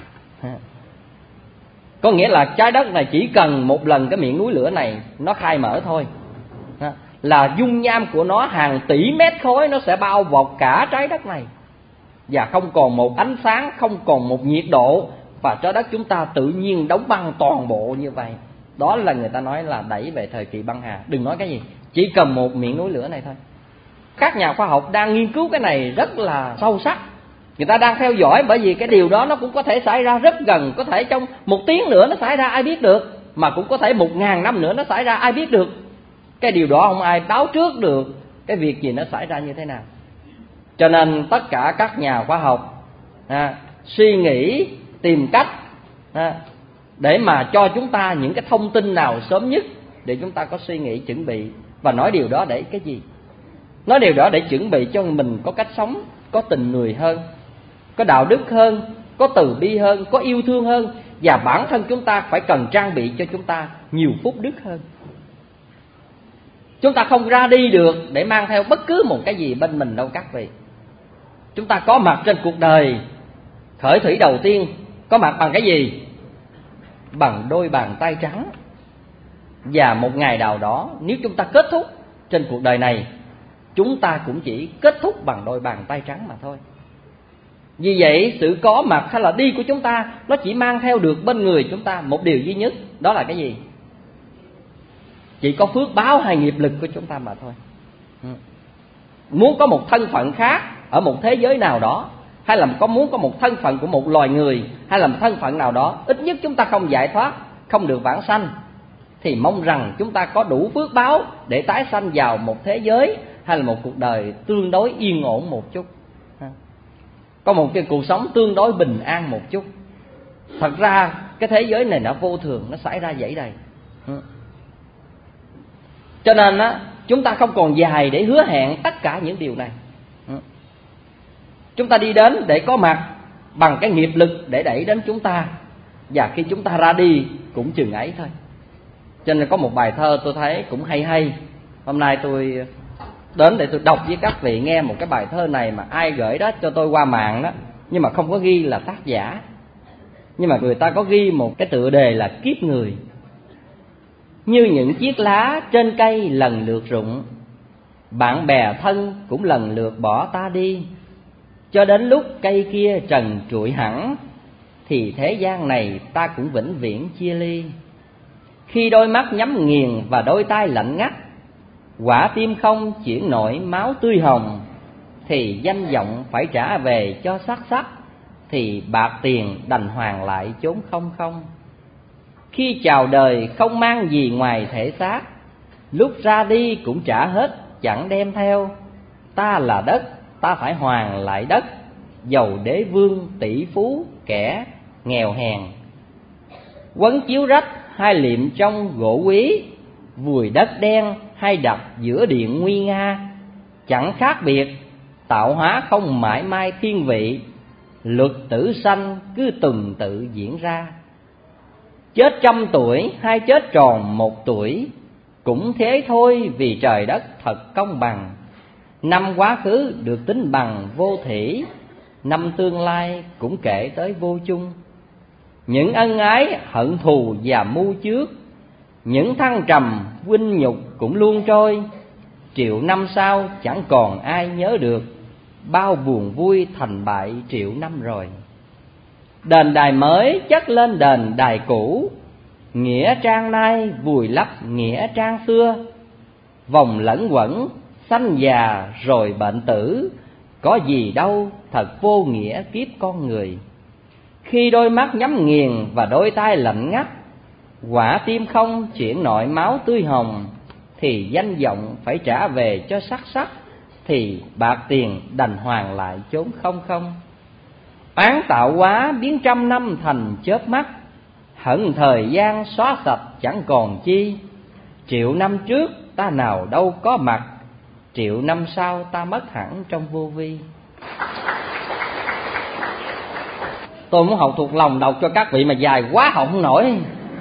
Có nghĩa là trái đất này chỉ cần một lần cái miệng núi lửa này nó khai mở thôi, là dung nham của nó hàng tỷ mét khối nó sẽ bao bọc cả trái đất này, và không còn một ánh sáng, không còn một nhiệt độ, và trái đất chúng ta tự nhiên đóng băng toàn bộ như vậy. Đó là người ta nói là đẩy về thời kỳ băng hà. Đừng nói cái gì, chỉ cần một miệng núi lửa này thôi. Các nhà khoa học đang nghiên cứu cái này rất là sâu sắc. Người ta đang theo dõi, bởi vì cái điều đó nó cũng có thể xảy ra rất gần. Có thể trong một tiếng nữa nó xảy ra, ai biết được. Mà cũng có thể một ngàn năm nữa nó xảy ra, ai biết được. Cái điều đó không ai báo trước được cái việc gì nó xảy ra như thế nào. Cho nên tất cả các nhà khoa học à, suy nghĩ, tìm cách à, để mà cho chúng ta những cái thông tin nào sớm nhất, để chúng ta có suy nghĩ chuẩn bị. Và nói điều đó để cái gì? Nói điều đó để chuẩn bị cho mình có cách sống, có tình người hơn, có đạo đức hơn, có từ bi hơn, có yêu thương hơn. Và bản thân chúng ta phải cần trang bị cho chúng ta nhiều phúc đức hơn. Chúng ta không ra đi được để mang theo bất cứ một cái gì bên mình đâu các vị. Chúng ta có mặt trên cuộc đời khởi thủy đầu tiên, có mặt bằng cái gì? Bằng đôi bàn tay trắng. Và một ngày nào đó, nếu chúng ta kết thúc trên cuộc đời này, chúng ta cũng chỉ kết thúc bằng đôi bàn tay trắng mà thôi. Vì vậy, sự có mặt hay là đi của chúng ta, nó chỉ mang theo được bên người chúng ta một điều duy nhất. Đó là cái gì? Chỉ có phước báo hay nghiệp lực của chúng ta mà thôi. Muốn có một thân phận khác ở một thế giới nào đó, hay là có muốn có một thân phận của một loài người, hay là một thân phận nào đó, ít nhất chúng ta không giải thoát, không được vãng sanh, thì mong rằng chúng ta có đủ phước báo để tái sanh vào một thế giới hay là một cuộc đời tương đối yên ổn một chút, có một cái cuộc sống tương đối bình an một chút. Thật ra cái thế giới này nó vô thường, nó xảy ra vậy đây. Cho nên á, chúng ta không còn dài để hứa hẹn tất cả những điều này. Chúng ta đi đến để có mặt bằng cái nghiệp lực để đẩy đến chúng ta, và khi chúng ta ra đi cũng chừng ấy thôi. Cho nên có một bài thơ tôi thấy cũng hay hay. Hôm nay tôi đến để tôi đọc với các vị nghe một cái bài thơ này mà ai gửi đó cho tôi qua mạng đó, nhưng mà không có ghi là tác giả, nhưng mà người ta có ghi một cái tựa đề là Kiếp Người. như những chiếc lá trên cây lần lượt rụng. Bạn bè thân cũng lần lượt bỏ ta đi, cho đến lúc cây kia trần trụi hẳn, thì thế gian này ta cũng vĩnh viễn chia ly. Khi đôi mắt nhắm nghiền và đôi tai lạnh ngắt, quả tim không chuyển nổi máu tươi hồng, thì danh vọng phải trả về cho xác sắc, thì bạc tiền đành hoàn lại chốn không không. Khi chào đời không mang gì ngoài thể xác, lúc ra đi cũng trả hết chẳng đem theo. Ta là đất, ta phải hoàn lại đất, dầu đế vương tỷ phú kẻ nghèo hèn. Quấn chiếu rách hai liệm trong gỗ quý, vùi đất đen hay đặt giữa điện nguy nga. Chẳng khác biệt, tạo hóa không mãi mai thiên vị, luật tử sanh cứ tuần tự diễn ra. Chết trăm tuổi hay chết tròn một tuổi, cũng thế thôi vì trời đất thật công bằng. Năm quá khứ được tính bằng vô thỉ, năm tương lai cũng kể tới vô chung. Những ân ái hận thù và mưu trước, những thăng trầm vinh nhục cũng luôn trôi. Triệu năm sau chẳng còn ai nhớ được, bao buồn vui thành bại triệu năm rồi. Đền đài mới chất lên đền đài cũ, nghĩa trang nay vùi lấp nghĩa trang xưa. Vòng lẫn quẩn sanh già rồi bệnh tử, có gì đâu thật vô nghĩa kiếp con người. Khi đôi mắt nhắm nghiền và đôi tai lạnh ngắt, quả tim không chuyển nội máu tươi hồng, thì danh vọng phải trả về cho sắc sắc, thì bạc tiền đành hoàn lại chốn không không. Oán tạo hóa biến trăm năm thành chớp mắt, hận thời gian xóa sạch chẳng còn chi. Triệu năm trước ta nào đâu có mặt, triệu năm sau ta mất hẳn trong vô vi. Tôi muốn học thuộc lòng đọc cho các vị mà dài quá học không nổi,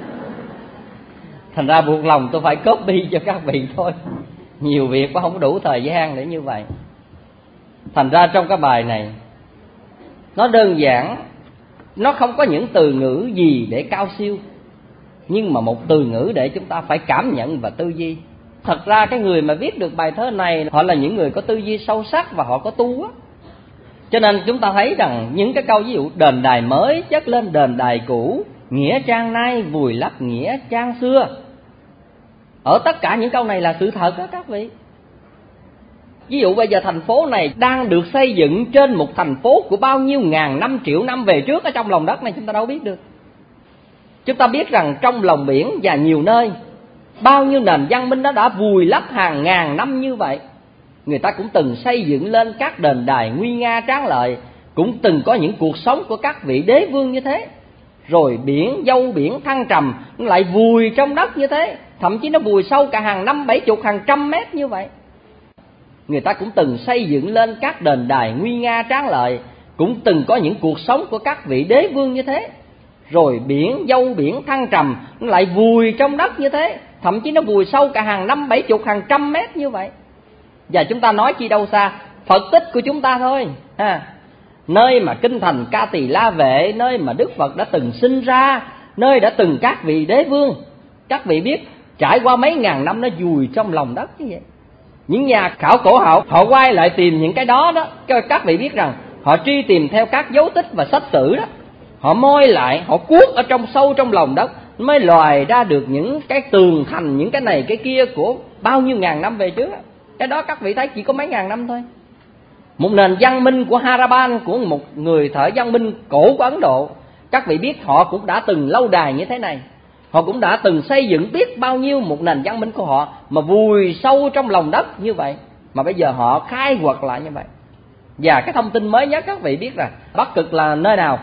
thành ra buộc lòng tôi phải copy cho các vị thôi. Nhiều việc quá không đủ thời gian để như vậy. Thành ra trong cái bài này nó đơn giản, nó không có những từ ngữ gì để cao siêu, nhưng mà một từ ngữ để chúng ta phải cảm nhận và tư duy. Thật ra cái người mà viết được bài thơ này, họ là những người có tư duy sâu sắc và họ có tu á. Cho nên chúng ta thấy rằng những cái câu ví dụ đền đài mới chất lên đền đài cũ, nghĩa trang nay vùi lấp nghĩa trang xưa, ở tất cả những câu này là sự thật đó các vị. Ví dụ bây giờ thành phố này đang được xây dựng trên một thành phố của bao nhiêu ngàn năm triệu năm về trước ở trong lòng đất này, chúng ta đâu biết được. Chúng ta biết rằng trong lòng biển và nhiều nơi, bao nhiêu nền văn minh nó đã vùi lấp hàng ngàn năm như vậy. Người ta cũng từng xây dựng lên các đền đài nguy nga tráng lệ, cũng từng có những cuộc sống của các vị đế vương như thế. Rồi biển, dâu biển thăng trầm, nó lại vùi trong đất như thế. Thậm chí nó vùi sâu cả hàng năm, bảy chục, hàng trăm mét như vậy. Người ta cũng từng xây dựng lên các đền đài nguy nga tráng lệ, cũng từng có những cuộc sống của các vị đế vương như thế. Rồi biển, dâu biển thăng trầm, nó lại vùi trong đất như thế. Thậm chí nó vùi sâu cả hàng năm, bảy chục, hàng trăm mét như vậy. Và chúng ta nói chi đâu xa, Phật tích của chúng ta thôi ha. Nơi mà kinh thành Ca Tỳ La Vệ, nơi mà Đức Phật đã từng sinh ra, nơi đã từng các vị đế vương. Các vị biết trải qua mấy ngàn năm nó vùi trong lòng đất như vậy. Những nhà khảo cổ học họ quay lại tìm những cái đó đó, các vị biết rằng họ truy tìm theo các dấu tích và sách sử đó, họ moi lại, họ cuốc ở trong sâu trong lòng đất mới loài ra được những cái tường thành, những cái này cái kia của bao nhiêu ngàn năm về trước. Cái đó các vị thấy chỉ có mấy ngàn năm thôi. Một nền văn minh của Harappan, của một người thợ văn minh cổ của Ấn Độ, các vị biết họ cũng đã từng lâu đài như thế này. Họ cũng đã từng xây dựng biết bao nhiêu một nền văn minh của họ mà vùi sâu trong lòng đất như vậy, mà bây giờ họ khai quật lại như vậy. Và cái thông tin mới nhất các vị biết rằng Bắc Cực là nơi nào?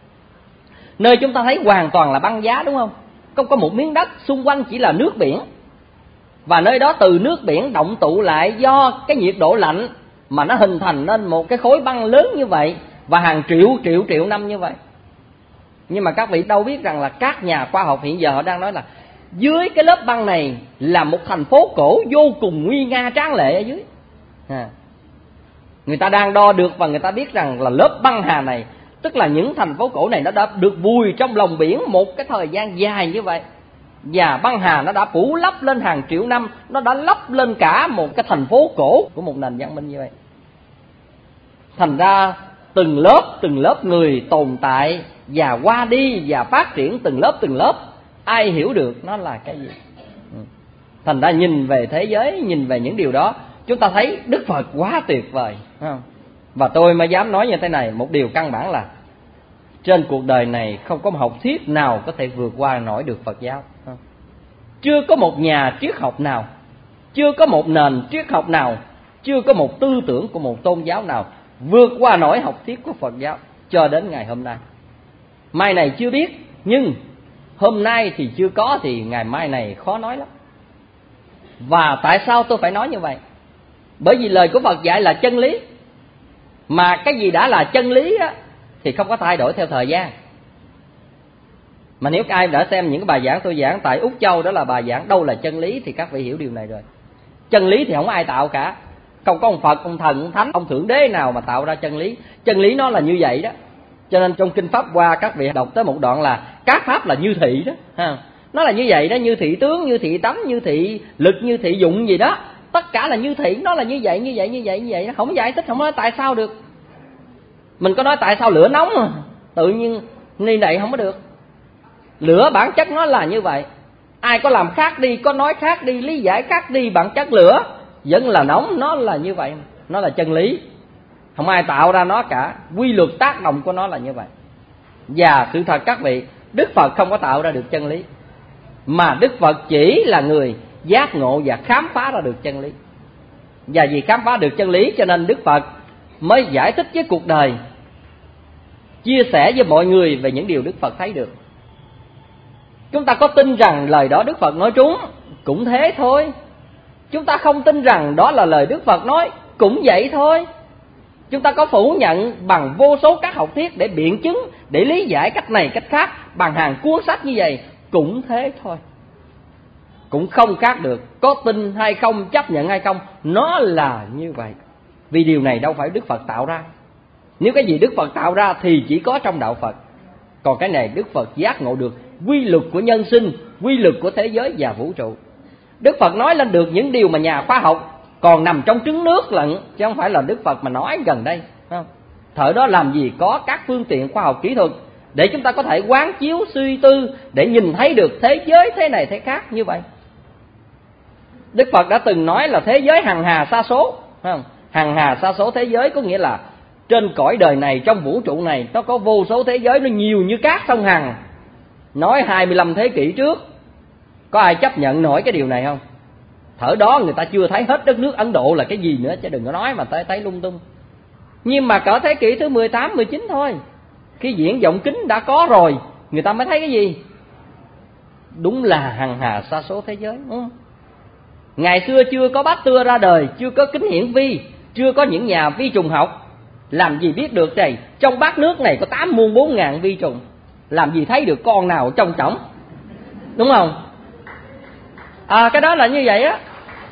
Nơi chúng ta thấy hoàn toàn là băng giá, đúng không? Không có một miếng đất, xung quanh chỉ là nước biển. Và nơi đó từ nước biển động tụ lại do cái nhiệt độ lạnh mà nó hình thành nên một cái khối băng lớn như vậy, và hàng triệu triệu triệu năm như vậy. Nhưng mà các vị đâu biết rằng là các nhà khoa học hiện giờ họ đang nói là dưới cái lớp băng này là một thành phố cổ vô cùng nguy nga tráng lệ ở dưới. À, người ta đang đo được và người ta biết rằng là lớp băng hà này, tức là những thành phố cổ này nó đã được vùi trong lòng biển một cái thời gian dài như vậy. Và băng hà nó đã phủ lấp lên hàng triệu năm, nó đã lấp lên cả một cái thành phố cổ của một nền văn minh như vậy. Thành ra từng lớp từng lớp người tồn tại và qua đi và phát triển từng lớp từng lớp, ai hiểu được nó là cái gì. Thành ra nhìn về thế giới, nhìn về những điều đó, chúng ta thấy Đức Phật quá tuyệt vời. Và tôi mới dám nói như thế này, một điều căn bản là trên cuộc đời này không có một học thuyết nào có thể vượt qua nổi được Phật giáo. Chưa có một nhà triết học nào, chưa có một nền triết học nào, chưa có một tư tưởng của một tôn giáo nào vượt qua nổi học thuyết của Phật giáo cho đến ngày hôm nay. Mai này chưa biết, nhưng hôm nay thì chưa có thì ngày mai này khó nói lắm. Và tại sao tôi phải nói như vậy? Bởi vì lời của Phật dạy là chân lý. Mà cái gì đã là chân lý á, thì không có thay đổi theo thời gian. Mà nếu ai đã xem những cái bài giảng tôi giảng tại Úc Châu, đó là bài giảng đâu là chân lý, thì các vị hiểu điều này rồi. Chân lý thì không ai tạo cả. Không có ông Phật, ông Thần, ông Thánh, ông Thượng Đế nào mà tạo ra chân lý. Chân lý nó là như vậy đó. Cho nên trong Kinh Pháp Hoa các vị đọc tới một đoạn là các pháp là như thị đó. Ha. Nó là như vậy đó, như thị tướng, như thị tánh, như thị lực, như thị dụng gì đó. Tất cả là như thị, nó là như vậy, như vậy, như vậy, như vậy. Không giải thích, không nói tại sao được. Mình có nói tại sao lửa nóng mà tự nhiên ni này không có được. Lửa bản chất nó là như vậy. Ai có làm khác đi, có nói khác đi, lý giải khác đi, bản chất lửa vẫn là nóng, nó là như vậy. Nó là chân lý, không ai tạo ra nó cả. Quy luật tác động của nó là như vậy. Và sự thật các vị, Đức Phật không có tạo ra được chân lý, mà Đức Phật chỉ là người giác ngộ và khám phá ra được chân lý. Và vì khám phá được chân lý cho nên Đức Phật mới giải thích với cuộc đời, chia sẻ với mọi người về những điều Đức Phật thấy được. Chúng ta có tin rằng lời đó Đức Phật nói trúng, cũng thế thôi. Chúng ta không tin rằng đó là lời Đức Phật nói, cũng vậy thôi. Chúng ta có phủ nhận bằng vô số các học thuyết để biện chứng, để lý giải cách này cách khác bằng hàng cuốn sách như vậy, cũng thế thôi. Cũng không khác được. Có tin hay không, chấp nhận hay không, nó là như vậy. Vì điều này đâu phải Đức Phật tạo ra. Nếu cái gì Đức Phật tạo ra thì chỉ có trong đạo Phật. Còn cái này Đức Phật giác ngộ được quy luật của nhân sinh, quy luật của thế giới và vũ trụ. Đức Phật nói lên được những điều mà nhà khoa học còn nằm trong trứng nước lận, chứ không phải là Đức Phật mà nói gần đây. Không? Thời đó làm gì có các phương tiện khoa học kỹ thuật để chúng ta có thể quán chiếu suy tư, để nhìn thấy được thế giới thế này thế khác như vậy. Đức Phật đã từng nói là thế giới hằng hà sa số. Không? Hằng hà sa số thế giới có nghĩa là trên cõi đời này, trong vũ trụ này, nó có vô số thế giới, nó nhiều như cát sông Hằng. Nói hai mươi lăm thế kỷ trước, có ai chấp nhận nổi cái điều này không? Thở đó người ta chưa thấy hết đất nước Ấn Độ là cái gì nữa, chứ đừng có nói mà thấy, thấy lung tung. Nhưng mà cỡ thế kỷ thứ mười tám, mười chín thôi, khi viễn vọng kính đã có rồi, người ta mới thấy cái gì? Đúng là hằng hà sa số thế giới. Ừ. Ngày xưa chưa có bát tưa ra đời, chưa có kính hiển vi, chưa có những nhà vi trùng học, làm gì biết được này, trong bát nước này có tám muôn bốn ngàn vi trùng, làm gì thấy được con nào trong trỏng, đúng không? À, cái đó là như vậy á.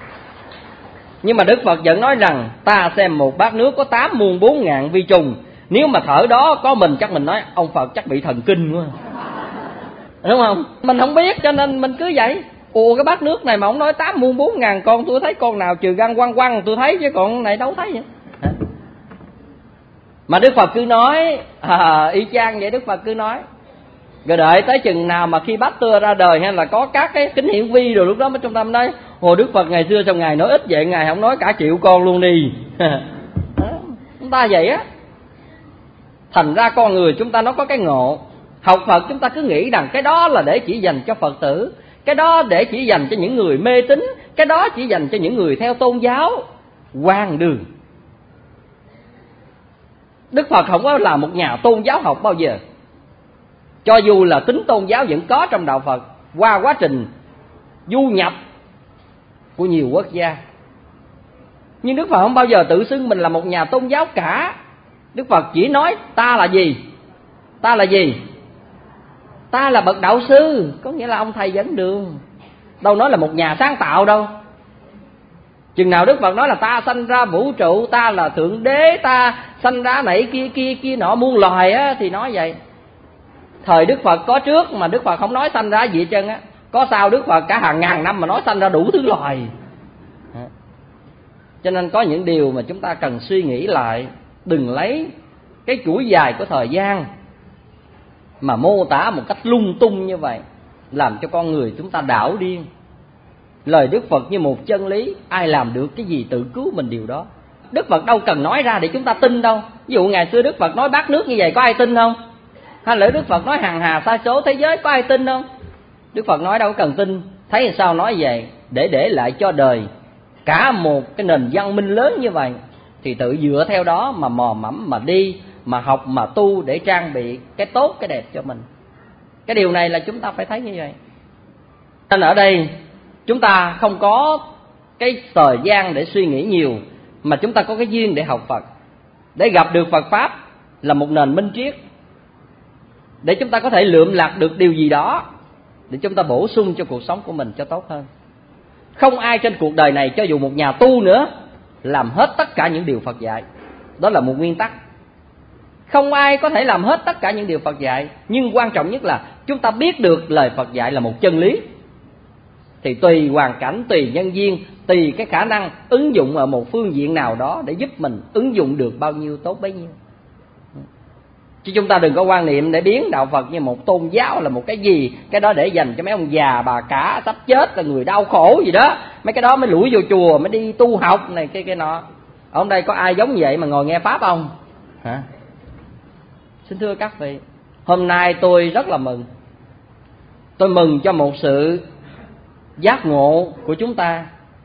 Nhưng mà Đức Phật vẫn nói rằng ta xem một bát nước có tám muôn bốn ngàn vi trùng. Nếu mà thở đó có mình chắc mình nói ông Phật chắc bị thần kinh quá, đúng không? Mình không biết cho nên mình cứ vậy. Ồ, cái bát nước này mà ông nói tám muôn bốn ngàn con, tôi thấy con nào trừ gan quăng quăng tôi thấy, chứ còn này đâu thấy vậy. Mà Đức Phật cứ nói à, y chang vậy. Đức Phật cứ nói rồi đợi tới chừng nào mà khi bát tưa ra đời hay là có các cái kính hiển vi rồi, lúc đó mới trong tâm nói Hồ Đức Phật ngày xưa sao ngài nói ít vậy, ngài không nói cả triệu con luôn đi. Chúng ta vậy á. Thành ra con người chúng ta nó có cái ngộ. Học Phật chúng ta cứ nghĩ rằng cái đó là để chỉ dành cho Phật tử, cái đó để chỉ dành cho những người mê tín, cái đó chỉ dành cho những người theo tôn giáo. Hoang đường. Đức Phật không có là một nhà tôn giáo học bao giờ. Cho dù là tính tôn giáo vẫn có trong đạo Phật qua quá trình du nhập của nhiều quốc gia. Nhưng Đức Phật không bao giờ tự xưng mình là một nhà tôn giáo cả. Đức Phật chỉ nói ta là gì? Ta là gì? Ta là bậc đạo sư, có nghĩa là ông thầy dẫn đường. Đâu nói là một nhà sáng tạo đâu. Chừng nào Đức Phật nói là ta sanh ra vũ trụ, ta là thượng đế, ta sanh ra nãy kia kia kia nọ muôn loài á, thì nói vậy. Thời Đức Phật có trước mà Đức Phật không nói sanh ra gì hết trơn á. Có sao Đức Phật cả hàng ngàn năm mà nói sanh ra đủ thứ loài. Cho nên có những điều mà chúng ta cần suy nghĩ lại. Đừng lấy cái chuỗi dài của thời gian mà mô tả một cách lung tung như vậy, làm cho con người chúng ta đảo điên. Lời Đức Phật như một chân lý, ai làm được cái gì tự cứu mình điều đó. Đức Phật đâu cần nói ra để chúng ta tin đâu. Ví dụ ngày xưa Đức Phật nói bát nước như vậy có ai tin không? Hay là Đức Phật nói hằng hà sa số thế giới có ai tin không? Đức Phật nói đâu cần tin. Thấy làm sao nói vậy? Để để lại cho đời cả một cái nền văn minh lớn như vậy, thì tự dựa theo đó mà mò mẫm mà đi, mà học mà tu để trang bị cái tốt cái đẹp cho mình. Cái điều này là chúng ta phải thấy như vậy. Nên ở đây chúng ta không có cái thời gian để suy nghĩ nhiều, mà chúng ta có cái duyên để học Phật, để gặp được Phật Pháp là một nền minh triết, để chúng ta có thể lượm lặt được điều gì đó để chúng ta bổ sung cho cuộc sống của mình cho tốt hơn. Không ai trên cuộc đời này, cho dù một nhà tu nữa, làm hết tất cả những điều Phật dạy. Đó là một nguyên tắc. Không ai có thể làm hết tất cả những điều Phật dạy, nhưng quan trọng nhất là chúng ta biết được lời Phật dạy là một chân lý. Thì tùy hoàn cảnh, tùy nhân duyên, tùy cái khả năng ứng dụng ở một phương diện nào đó để giúp mình ứng dụng được bao nhiêu tốt bấy nhiêu. Chứ chúng ta đừng có quan niệm để biến đạo Phật như một tôn giáo là một cái gì, cái đó để dành cho mấy ông già bà cả sắp chết, là người đau khổ gì đó, mấy cái đó mới lủi vô chùa, mới đi tu học này cái cái nọ. Ở đây có ai giống vậy mà ngồi nghe Pháp không? Hả? Xin thưa các vị, hôm nay tôi rất là mừng. Tôi mừng cho một sự giác ngộ của chúng ta.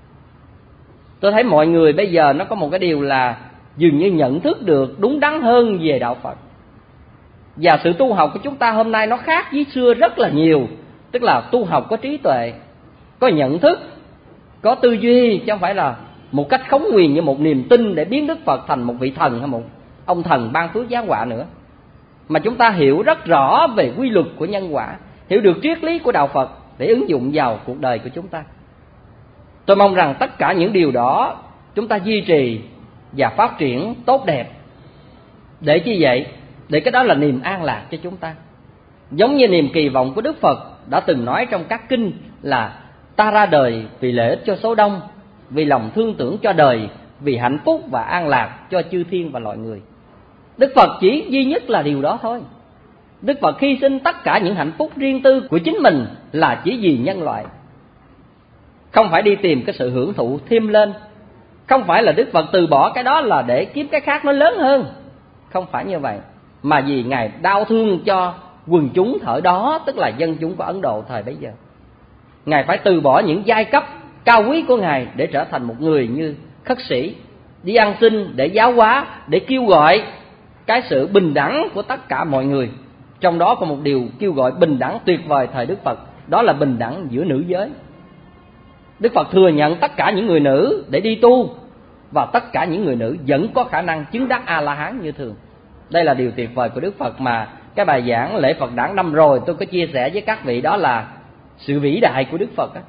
Tôi thấy mọi người bây giờ nó có một cái điều là dường như nhận thức được đúng đắn hơn về đạo Phật. Và sự tu học của chúng ta hôm nay nó khác với xưa rất là nhiều. Tức là tu học có trí tuệ, có nhận thức, có tư duy, chứ không phải là một cách khống quyền như một niềm tin để biến Đức Phật thành một vị thần hay một ông thần ban phước giáng họa nữa. Mà chúng ta hiểu rất rõ về quy luật của nhân quả, hiểu được triết lý của đạo Phật để ứng dụng vào cuộc đời của chúng ta. Tôi mong rằng tất cả những điều đó chúng ta duy trì và phát triển tốt đẹp. Để chi vậy? Để cái đó là niềm an lạc cho chúng ta. Giống như niềm kỳ vọng của Đức Phật đã từng nói trong các kinh là ta ra đời vì lợi ích cho số đông, vì lòng thương tưởng cho đời, vì hạnh phúc và an lạc cho chư thiên và loài người. Đức Phật chỉ duy nhất là điều đó thôi. Đức Phật hy sinh tất cả những hạnh phúc riêng tư của chính mình là chỉ vì nhân loại. Không phải đi tìm cái sự hưởng thụ thêm lên. Không phải là Đức Phật từ bỏ cái đó là để kiếm cái khác nó lớn hơn. Không phải như vậy. Mà vì Ngài đau thương cho quần chúng thời đó, tức là dân chúng của Ấn Độ thời bấy giờ. Ngài phải từ bỏ những giai cấp cao quý của Ngài để trở thành một người như khất sĩ, đi ăn xin để giáo hóa, để kêu gọi cái sự bình đẳng của tất cả mọi người. Trong đó có một điều kêu gọi bình đẳng tuyệt vời thời Đức Phật, đó là bình đẳng giữa nữ giới. Đức Phật thừa nhận tất cả những người nữ để đi tu, và tất cả những người nữ vẫn có khả năng chứng đắc A-la-hán như thường. Đây là điều tuyệt vời của Đức Phật mà cái bài giảng lễ Phật đản năm rồi tôi có chia sẻ với các vị, đó là sự vĩ đại của Đức Phật á.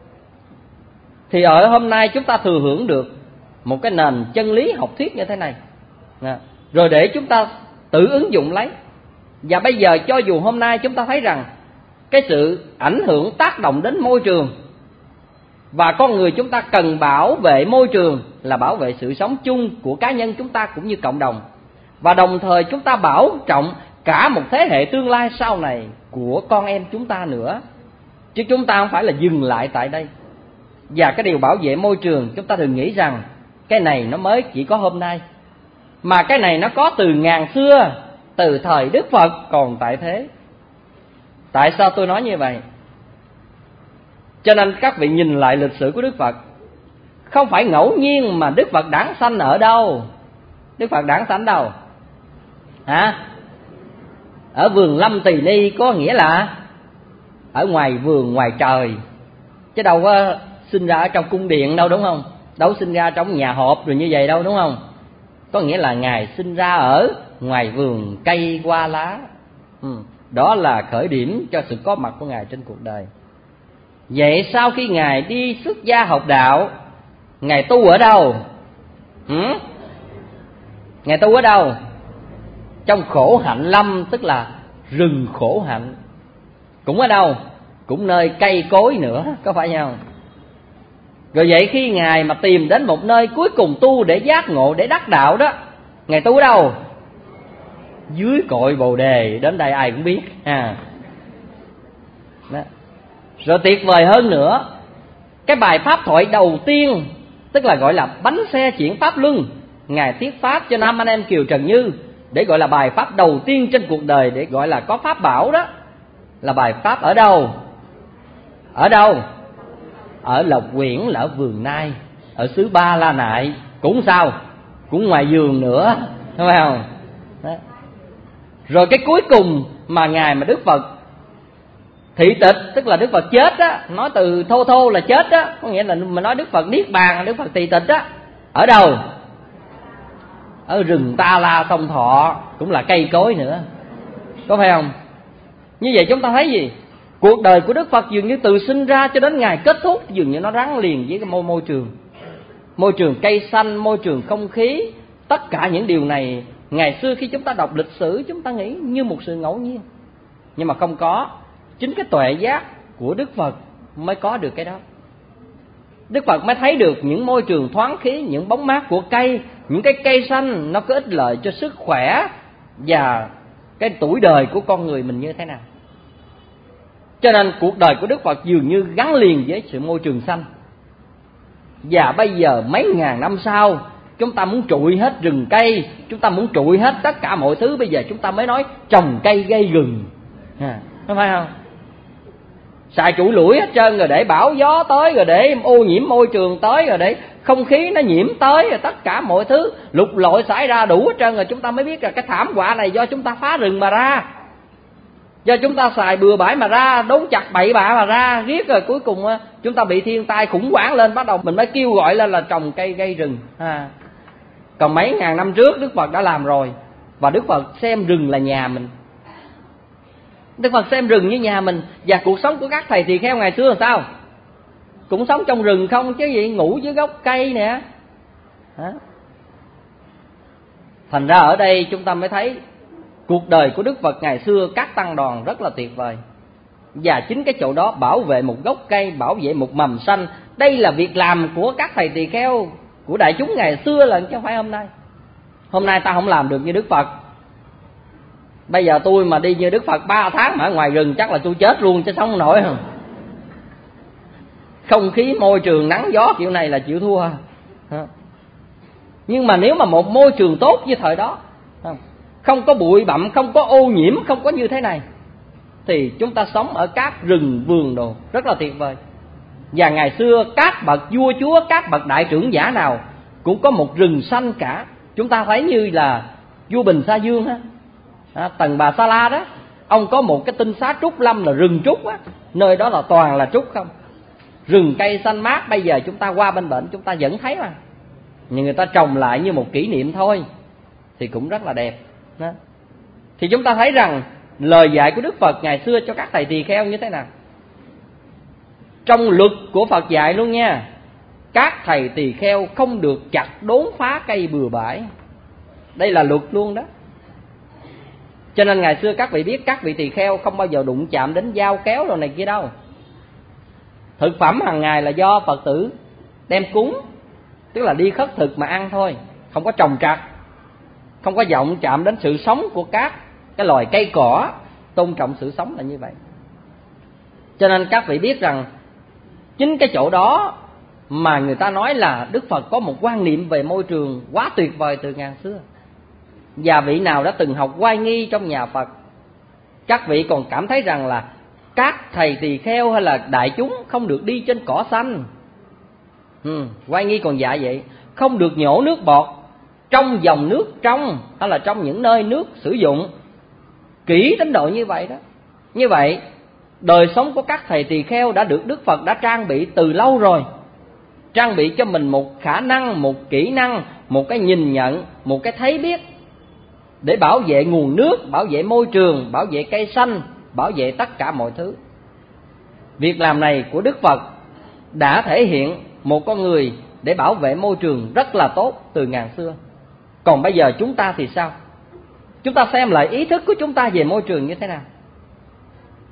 Thì ở hôm nay chúng ta thừa hưởng được một cái nền chân lý học thuyết như thế này, rồi để chúng ta tự ứng dụng lấy. Và bây giờ cho dù hôm nay chúng ta thấy rằng cái sự ảnh hưởng tác động đến môi trường, và con người chúng ta cần bảo vệ môi trường là bảo vệ sự sống chung của cá nhân chúng ta cũng như cộng đồng, và đồng thời chúng ta bảo trọng cả một thế hệ tương lai sau này của con em chúng ta nữa. Chứ chúng ta không phải là dừng lại tại đây. Và cái điều bảo vệ môi trường, chúng ta đừng nghĩ rằng cái này nó mới chỉ có hôm nay, mà cái này nó có từ ngàn xưa, từ thời Đức Phật còn tại thế. Tại sao tôi nói như vậy? Cho nên các vị nhìn lại lịch sử của Đức Phật, không phải ngẫu nhiên mà Đức Phật đản sanh ở đâu. Đức Phật đản sanh đâu? Hả? Ở vườn Lâm Tỳ Ni, có nghĩa là ở ngoài vườn, ngoài trời, chứ đâu có sinh ra ở trong cung điện đâu, đúng không? Đâu sinh ra trong nhà họp rồi như vậy đâu, đúng không? Có nghĩa là Ngài sinh ra ở ngoài vườn cây hoa lá. ừ. Đó là khởi điểm cho sự có mặt của Ngài trên cuộc đời. Vậy sau khi Ngài đi xuất gia học đạo, Ngài tu ở đâu? ừ? Ngài tu ở đâu? Trong khổ hạnh lâm, tức là rừng khổ hạnh. Cũng ở đâu? cũng nơi cây cối nữa, có phải không? Rồi vậy khi Ngài mà tìm đến một nơi cuối cùng tu để giác ngộ, để đắc đạo đó, Ngài tu ở đâu? Dưới cội Bồ Đề, đến đây ai cũng biết à. Đó. Rồi tuyệt vời hơn nữa, cái bài pháp thoại đầu tiên, tức là gọi là bánh xe chuyển pháp luân, Ngài thuyết pháp cho năm anh em Kiều Trần Như, để gọi là bài pháp đầu tiên trên cuộc đời, để gọi là có pháp bảo đó, là bài pháp ở đâu? Ở đâu? Ở Lộc Quyển, là ở Vườn Nai, ở xứ Ba La Nại, cũng sao? Cũng ngoài vườn nữa, thấy không? Đó. Rồi cái cuối cùng mà Ngài mà Đức Phật thị tịch, tức là Đức Phật chết á, nói từ thô thô là chết á, có nghĩa là mình nói Đức Phật niết bàn, Đức Phật thị tịch á, ở đâu? Ở rừng Ta La Sông Thọ, cũng là cây cối nữa, có phải không? Như vậy chúng ta thấy gì? Cuộc đời của Đức Phật dường như từ sinh ra cho đến ngày kết thúc dường như nó gắn liền với cái môi môi trường, môi trường cây xanh, môi trường không khí. Tất cả những điều này ngày xưa khi chúng ta đọc lịch sử, chúng ta nghĩ như một sự ngẫu nhiên, nhưng mà không có. Chính cái tuệ giác của Đức Phật mới có được cái đó. Đức Phật mới thấy được những môi trường thoáng khí, những bóng mát của cây, những cái cây xanh nó có ích lợi cho sức khỏe và cái tuổi đời của con người mình như thế nào. Cho nên cuộc đời của Đức Phật dường như gắn liền với sự môi trường xanh. Và bây giờ mấy ngàn năm sau, chúng ta muốn trụi hết rừng cây, chúng ta muốn trụi hết tất cả mọi thứ. Bây giờ chúng ta mới nói trồng cây gây rừng, à, không phải không? Xài trụi lủi hết trơn, rồi để bão gió tới, rồi để ô nhiễm môi trường tới, rồi để không khí nó nhiễm tới, rồi tất cả mọi thứ lục lội xảy ra đủ hết trơn. Rồi chúng ta mới biết là cái thảm họa này do chúng ta phá rừng mà ra, do chúng ta xài bừa bãi mà ra, đốn chặt bậy bạ mà ra, riết rồi cuối cùng chúng ta bị thiên tai khủng hoảng lên, bắt đầu mình mới kêu gọi lên là trồng cây gây rừng. À. Còn mấy ngàn năm trước Đức Phật đã làm rồi, và Đức Phật xem rừng là nhà mình. Đức Phật xem rừng như nhà mình. Và cuộc sống của các thầy tỳ kheo ngày xưa là sao? Cũng sống trong rừng không chứ gì, ngủ dưới gốc cây nè. Hả? Thành ra ở đây chúng ta mới thấy cuộc đời của Đức Phật ngày xưa, các tăng đoàn rất là tuyệt vời. Và chính cái chỗ đó bảo vệ một gốc cây, bảo vệ một mầm xanh, đây là việc làm của các thầy tỳ kheo, của đại chúng ngày xưa là chứ không phải hôm nay. Hôm nay ta không làm được như Đức Phật. Bây giờ tôi mà đi như Đức Phật ba tháng mà ở ngoài rừng chắc là tôi chết luôn chứ sống không nổi. Không? Không khí, môi trường, nắng gió kiểu này là chịu thua. Nhưng mà nếu mà một môi trường tốt như thời đó, không có bụi bặm, không có ô nhiễm, không có như thế này, thì chúng ta sống ở các rừng vườn đồ rất là tuyệt vời. Và ngày xưa các bậc vua chúa, các bậc đại trưởng giả nào cũng có một rừng xanh cả. Chúng ta thấy như là vua Bình Sa Dương á, à, Tần Bà Sa La đó, ông có một cái tinh xá Trúc Lâm là rừng trúc á, nơi đó là toàn là trúc không, rừng cây xanh mát. Bây giờ chúng ta qua bên bển chúng ta vẫn thấy mà, nhưng người ta trồng lại như một kỷ niệm thôi, thì cũng rất là đẹp đó. Thì chúng ta thấy rằng lời dạy của Đức Phật ngày xưa cho các thầy tỳ kheo như thế nào. Trong luật của Phật dạy luôn nha, các thầy tỳ kheo không được chặt đốn phá cây bừa bãi. Đây là luật luôn đó. Cho nên ngày xưa các vị biết, các vị tỳ kheo không bao giờ đụng chạm đến dao kéo rồi này kia đâu. Thực phẩm hàng ngày là do Phật tử đem cúng, tức là đi khất thực mà ăn thôi, không có trồng trọt, không có vọng chạm đến sự sống của các cái loài cây cỏ, tôn trọng sự sống là như vậy. Cho nên các vị biết rằng chính cái chỗ đó mà người ta nói là Đức Phật có một quan niệm về môi trường quá tuyệt vời từ ngàn xưa. Và vị nào đã từng học oai nghi trong nhà Phật, các vị còn cảm thấy rằng là các thầy tỳ kheo hay là đại chúng không được đi trên cỏ xanh. ừ, Oai nghi còn dạy vậy, không được nhổ nước bọt trong dòng nước trong, hay là trong những nơi nước sử dụng, kỹ đến độ như vậy đó. Như vậy đời sống của các thầy tỳ kheo đã được Đức Phật đã trang bị từ lâu rồi, trang bị cho mình một khả năng, một kỹ năng, một cái nhìn nhận, một cái thấy biết, để bảo vệ nguồn nước, bảo vệ môi trường, bảo vệ cây xanh, bảo vệ tất cả mọi thứ. Việc làm này của Đức Phật đã thể hiện một con người để bảo vệ môi trường rất là tốt từ ngàn xưa. Còn bây giờ chúng ta thì sao? Chúng ta xem lại ý thức của chúng ta về môi trường như thế nào.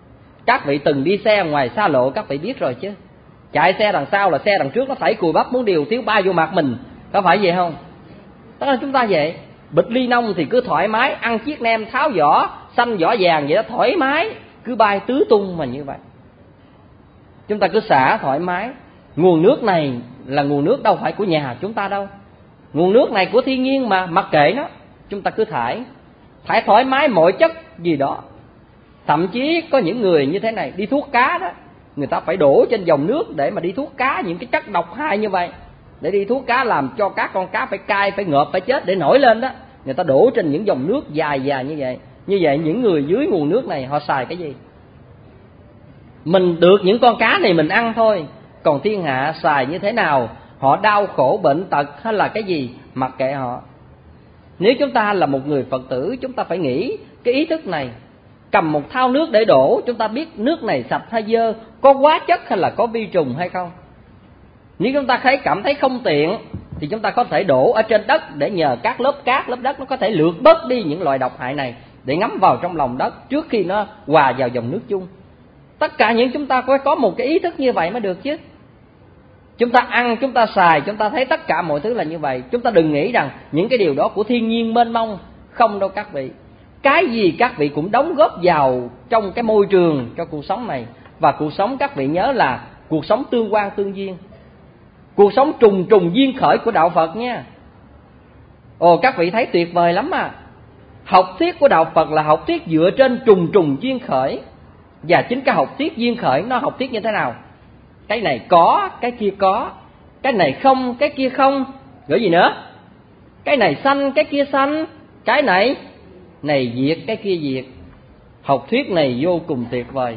Các vị từng đi xe ngoài xa lộ các vị biết rồi chứ. Chạy xe đằng sau là xe đằng trước nó thảy cùi bắp muốn điều thiếu ba vô mặt mình, có phải vậy không? Đó là chúng ta vậy. Bịch ly nông thì cứ thoải mái, ăn chiếc nem tháo vỏ, xanh vỏ vàng vậy đó, thoải mái, cứ bay tứ tung mà như vậy. Chúng ta cứ xả thoải mái. Nguồn nước này là nguồn nước đâu phải của nhà chúng ta đâu. Nguồn nước này của thiên nhiên mà, mặc kệ nó. Chúng ta cứ thải, thải thoải mái mọi chất gì đó. Thậm chí có những người như thế này, đi thuốc cá đó, người ta phải đổ trên dòng nước để mà đi thuốc cá những cái chất độc hại như vậy. Để đi thuốc cá làm cho các con cá phải cay, phải ngợp, phải chết để nổi lên đó. Người ta đổ trên những dòng nước dài dài như vậy. Như vậy những người dưới nguồn nước này họ xài cái gì? Mình được những con cá này mình ăn thôi. Còn thiên hạ xài như thế nào, họ đau khổ bệnh tật hay là cái gì, mặc kệ họ. Nếu chúng ta là một người Phật tử, chúng ta phải nghĩ cái ý thức này. Cầm một thau nước để đổ, chúng ta biết nước này sạch hay dơ, có hóa chất hay là có vi trùng hay không. Nếu chúng ta thấy cảm thấy không tiện thì chúng ta có thể đổ ở trên đất, để nhờ các lớp cát, lớp đất nó có thể lược bớt đi những loại độc hại này, để ngấm vào trong lòng đất trước khi nó hòa vào dòng nước chung. Tất cả những chúng ta phải có một cái ý thức như vậy mới được chứ. Chúng ta ăn, chúng ta xài, chúng ta thấy tất cả mọi thứ là như vậy. Chúng ta đừng nghĩ rằng những cái điều đó của thiên nhiên mênh mông. Không đâu các vị. Cái gì các vị cũng đóng góp vào trong cái môi trường cho cuộc sống này. Và cuộc sống các vị nhớ là cuộc sống tương quan tương duyên, cuộc sống trùng trùng duyên khởi của đạo Phật nha. Ồ, các vị thấy tuyệt vời lắm à. Học thuyết của đạo Phật là học thuyết dựa trên trùng trùng duyên khởi. Và chính cái học thuyết duyên khởi nó học thuyết như thế nào? Cái này có, cái kia có. Cái này không, cái kia không. Rồi gì nữa? Cái này xanh, cái kia xanh. Cái này này diệt, cái kia diệt. Học thuyết này vô cùng tuyệt vời.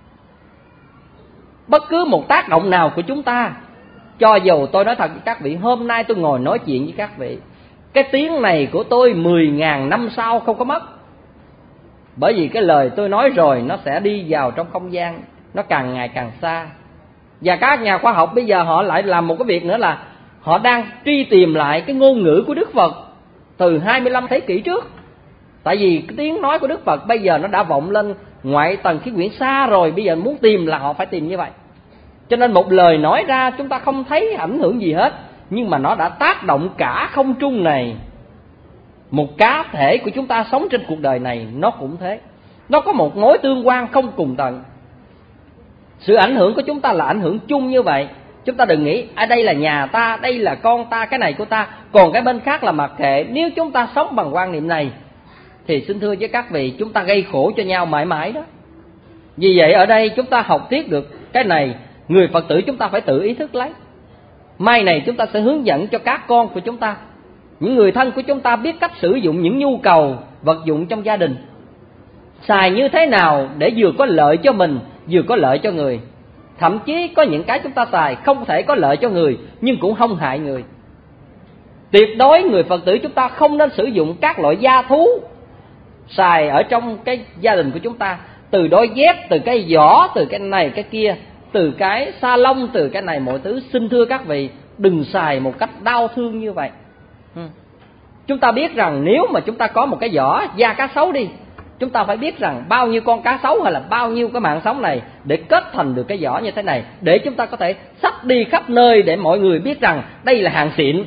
Bất cứ một tác động nào của chúng ta, cho dù tôi nói thật với các vị, hôm nay tôi ngồi nói chuyện với các vị, cái tiếng này của tôi mười ngàn năm sau không có mất. Bởi vì cái lời tôi nói rồi nó sẽ đi vào trong không gian, nó càng ngày càng xa. Và các nhà khoa học bây giờ họ lại làm một cái việc nữa là họ đang truy tìm lại cái ngôn ngữ của Đức Phật từ hai mươi lăm thế kỷ trước. Tại vì cái tiếng nói của Đức Phật bây giờ nó đã vọng lên ngoại tầng khí quyển xa rồi, bây giờ muốn tìm là họ phải tìm như vậy. Cho nên một lời nói ra chúng ta không thấy ảnh hưởng gì hết, nhưng mà nó đã tác động cả không trung này. Một cá thể của chúng ta sống trên cuộc đời này nó cũng thế. Nó có một mối tương quan không cùng tận. Sự ảnh hưởng của chúng ta là ảnh hưởng chung như vậy. Chúng ta đừng nghĩ ở đây là nhà ta, đây là con ta, cái này của ta, còn cái bên khác là mặc kệ. Nếu chúng ta sống bằng quan niệm này thì xin thưa với các vị, chúng ta gây khổ cho nhau mãi mãi đó. Vì vậy ở đây chúng ta học tiếp được cái này, người Phật tử chúng ta phải tự ý thức lấy. Mai này chúng ta sẽ hướng dẫn cho các con của chúng ta, những người thân của chúng ta biết cách sử dụng những nhu cầu vật dụng trong gia đình, xài như thế nào để vừa có lợi cho mình, vừa có lợi cho người. Thậm chí có những cái chúng ta xài không thể có lợi cho người, nhưng cũng không hại người. Tuyệt đối người Phật tử chúng ta không nên sử dụng các loại gia thú xài ở trong cái gia đình của chúng ta. Từ đôi dép, từ cái giỏ, từ cái này cái kia, từ cái sa lông, từ cái này mọi thứ. Xin thưa các vị, đừng xài một cách đau thương như vậy. Chúng ta biết rằng nếu mà chúng ta có một cái giỏ da cá sấu đi, chúng ta phải biết rằng bao nhiêu con cá sấu hay là bao nhiêu cái mạng sống này để kết thành được cái giỏ như thế này, để chúng ta có thể xách đi khắp nơi để mọi người biết rằng đây là hàng xịn.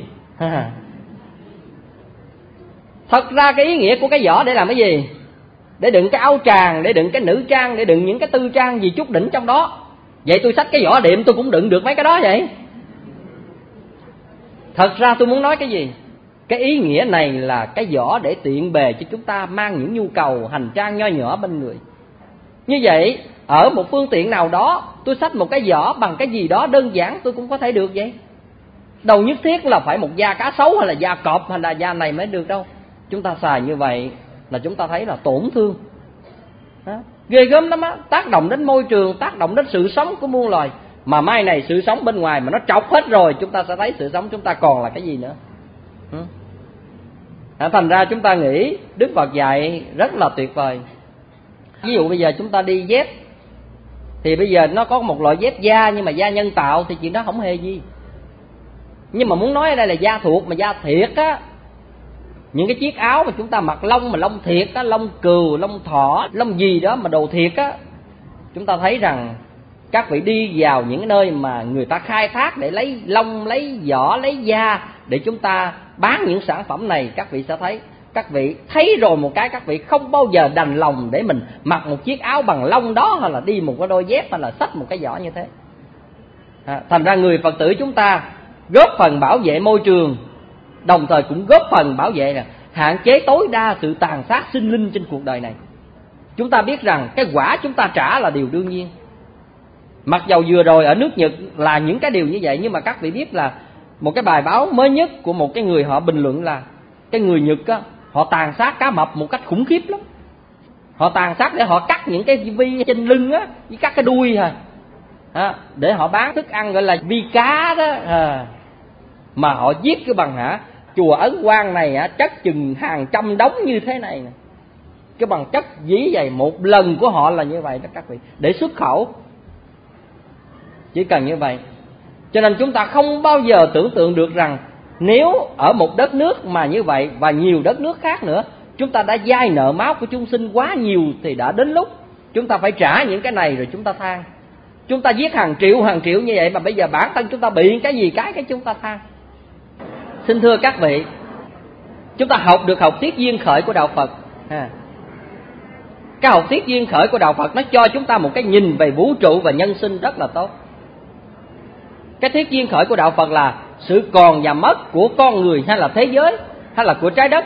Thật ra cái ý nghĩa của cái giỏ để làm cái gì? Để đựng cái áo tràng, để đựng cái nữ trang, để đựng những cái tư trang gì chút đỉnh trong đó. Vậy tôi xách cái giỏ điện tôi cũng đựng được mấy cái đó vậy. Thật ra tôi muốn nói cái gì? Cái ý nghĩa này là cái giỏ để tiện bề cho chúng ta mang những nhu cầu hành trang nho nhỏ bên người. Như vậy, ở một phương tiện nào đó, tôi xách một cái giỏ bằng cái gì đó đơn giản tôi cũng có thể được vậy. Đâu nhất thiết là phải một da cá sấu hay là da cọp hay là da này mới được đâu. Chúng ta xài như vậy là chúng ta thấy là tổn thương. Đó. Ghê gớm lắm á, tác động đến môi trường, tác động đến sự sống của muôn loài. Mà mai này sự sống bên ngoài mà nó trọc hết rồi, chúng ta sẽ thấy sự sống chúng ta còn là cái gì nữa. Ừ. À, thành ra chúng ta nghĩ Đức Phật dạy rất là tuyệt vời. Ví dụ bây giờ chúng ta đi dép, thì bây giờ nó có một loại dép da nhưng mà da nhân tạo thì chuyện đó không hề gì. Nhưng mà muốn nói ở đây là da thuộc mà da thiệt á. Những cái chiếc áo mà chúng ta mặc lông mà lông thiệt á, lông cừu, lông thỏ, lông gì đó mà đồ thiệt á, chúng ta thấy rằng các vị đi vào những nơi mà người ta khai thác để lấy lông, lấy vỏ, lấy da để chúng ta bán những sản phẩm này, các vị sẽ thấy, các vị thấy rồi một cái, các vị không bao giờ đành lòng để mình mặc một chiếc áo bằng lông đó, hay là đi một cái đôi dép, hay là xách một cái giỏ như thế. À, thành ra người Phật tử chúng ta góp phần bảo vệ môi trường, đồng thời cũng góp phần bảo vệ là hạn chế tối đa sự tàn sát sinh linh trên cuộc đời này. Chúng ta biết rằng cái quả chúng ta trả là điều đương nhiên. Mặc dầu vừa rồi ở nước Nhật là những cái điều như vậy, nhưng mà các vị biết là một cái bài báo mới nhất của một cái người họ bình luận là cái người Nhật á, họ tàn sát cá mập một cách khủng khiếp lắm. Họ tàn sát để họ cắt những cái vi trên lưng á, với cắt cái đuôi thôi, à, để họ bán thức ăn gọi là vi cá đó. À, mà họ giết cái bằng hả chùa Ấn Quang này á, chất chừng hàng trăm đống như thế này nè. Cái bằng chất dí vậy, một lần của họ là như vậy đó các vị, để xuất khẩu. Chỉ cần như vậy. Cho nên chúng ta không bao giờ tưởng tượng được rằng nếu ở một đất nước mà như vậy và nhiều đất nước khác nữa, chúng ta đã vay nợ máu của chúng sinh quá nhiều, thì đã đến lúc chúng ta phải trả những cái này rồi chúng ta than. Chúng ta giết hàng triệu hàng triệu như vậy mà bây giờ bản thân chúng ta bị cái gì cái cái chúng ta than. Xin thưa các vị, chúng ta học được học thuyết duyên khởi của đạo Phật. À, cái học thuyết duyên khởi của đạo Phật nó cho chúng ta một cái nhìn về vũ trụ và nhân sinh rất là tốt. Cái thuyết duyên khởi của đạo Phật là sự còn và mất của con người hay là thế giới hay là của trái đất,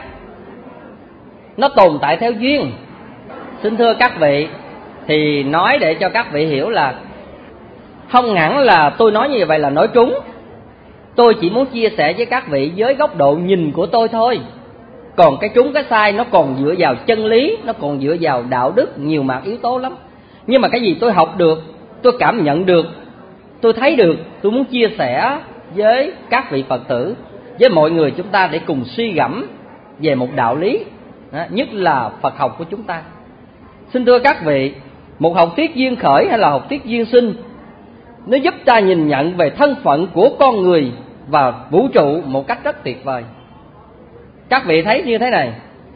nó tồn tại theo duyên. Xin thưa các vị, thì nói để cho các vị hiểu là không hẳn là tôi nói như vậy là nói trúng. Tôi chỉ muốn chia sẻ với các vị với góc độ nhìn của tôi thôi. Còn cái trúng cái sai nó còn dựa vào chân lý, nó còn dựa vào đạo đức, nhiều mặt yếu tố lắm. Nhưng mà cái gì tôi học được, tôi cảm nhận được, tôi thấy được, tôi muốn chia sẻ với các vị Phật tử, với mọi người chúng ta để cùng suy gẫm về một đạo lý, nhất là Phật học của chúng ta. Xin thưa các vị, một học thuyết duyên khởi hay là học thuyết duyên sinh, nó giúp ta nhìn nhận về thân phận của con người và vũ trụ một cách rất tuyệt vời. Các vị thấy như thế này,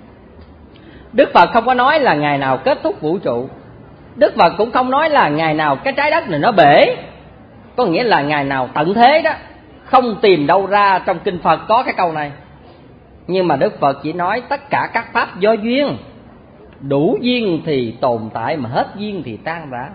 Đức Phật không có nói là ngày nào kết thúc vũ trụ. Đức Phật cũng không nói là ngày nào cái trái đất này nó bể, có nghĩa là ngày nào tận thế đó. Không tìm đâu ra trong kinh Phật có cái câu này. Nhưng mà Đức Phật chỉ nói tất cả các pháp do duyên, đủ duyên thì tồn tại, mà hết duyên thì tan rã.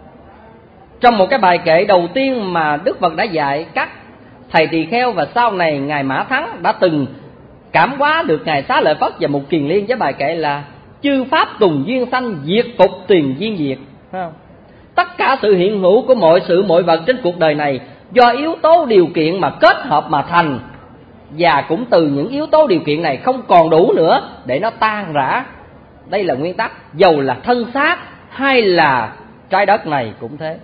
Trong một cái bài kệ đầu tiên mà Đức Phật đã dạy các thầy tỳ kheo, và sau này Ngài Mã Thắng đã từng cảm hóa được Ngài Xá Lợi Phất và Mục Kiền Liên với bài kệ là chư pháp tùng duyên sanh, diệt phục tùy duyên diệt. Không? Tất cả sự hiện hữu của mọi sự mọi vật trên cuộc đời này do yếu tố điều kiện mà kết hợp mà thành, và cũng từ những yếu tố điều kiện này không còn đủ nữa để nó tan rã. Đây là nguyên tắc, dầu là thân xác hay là trái đất này cũng thế.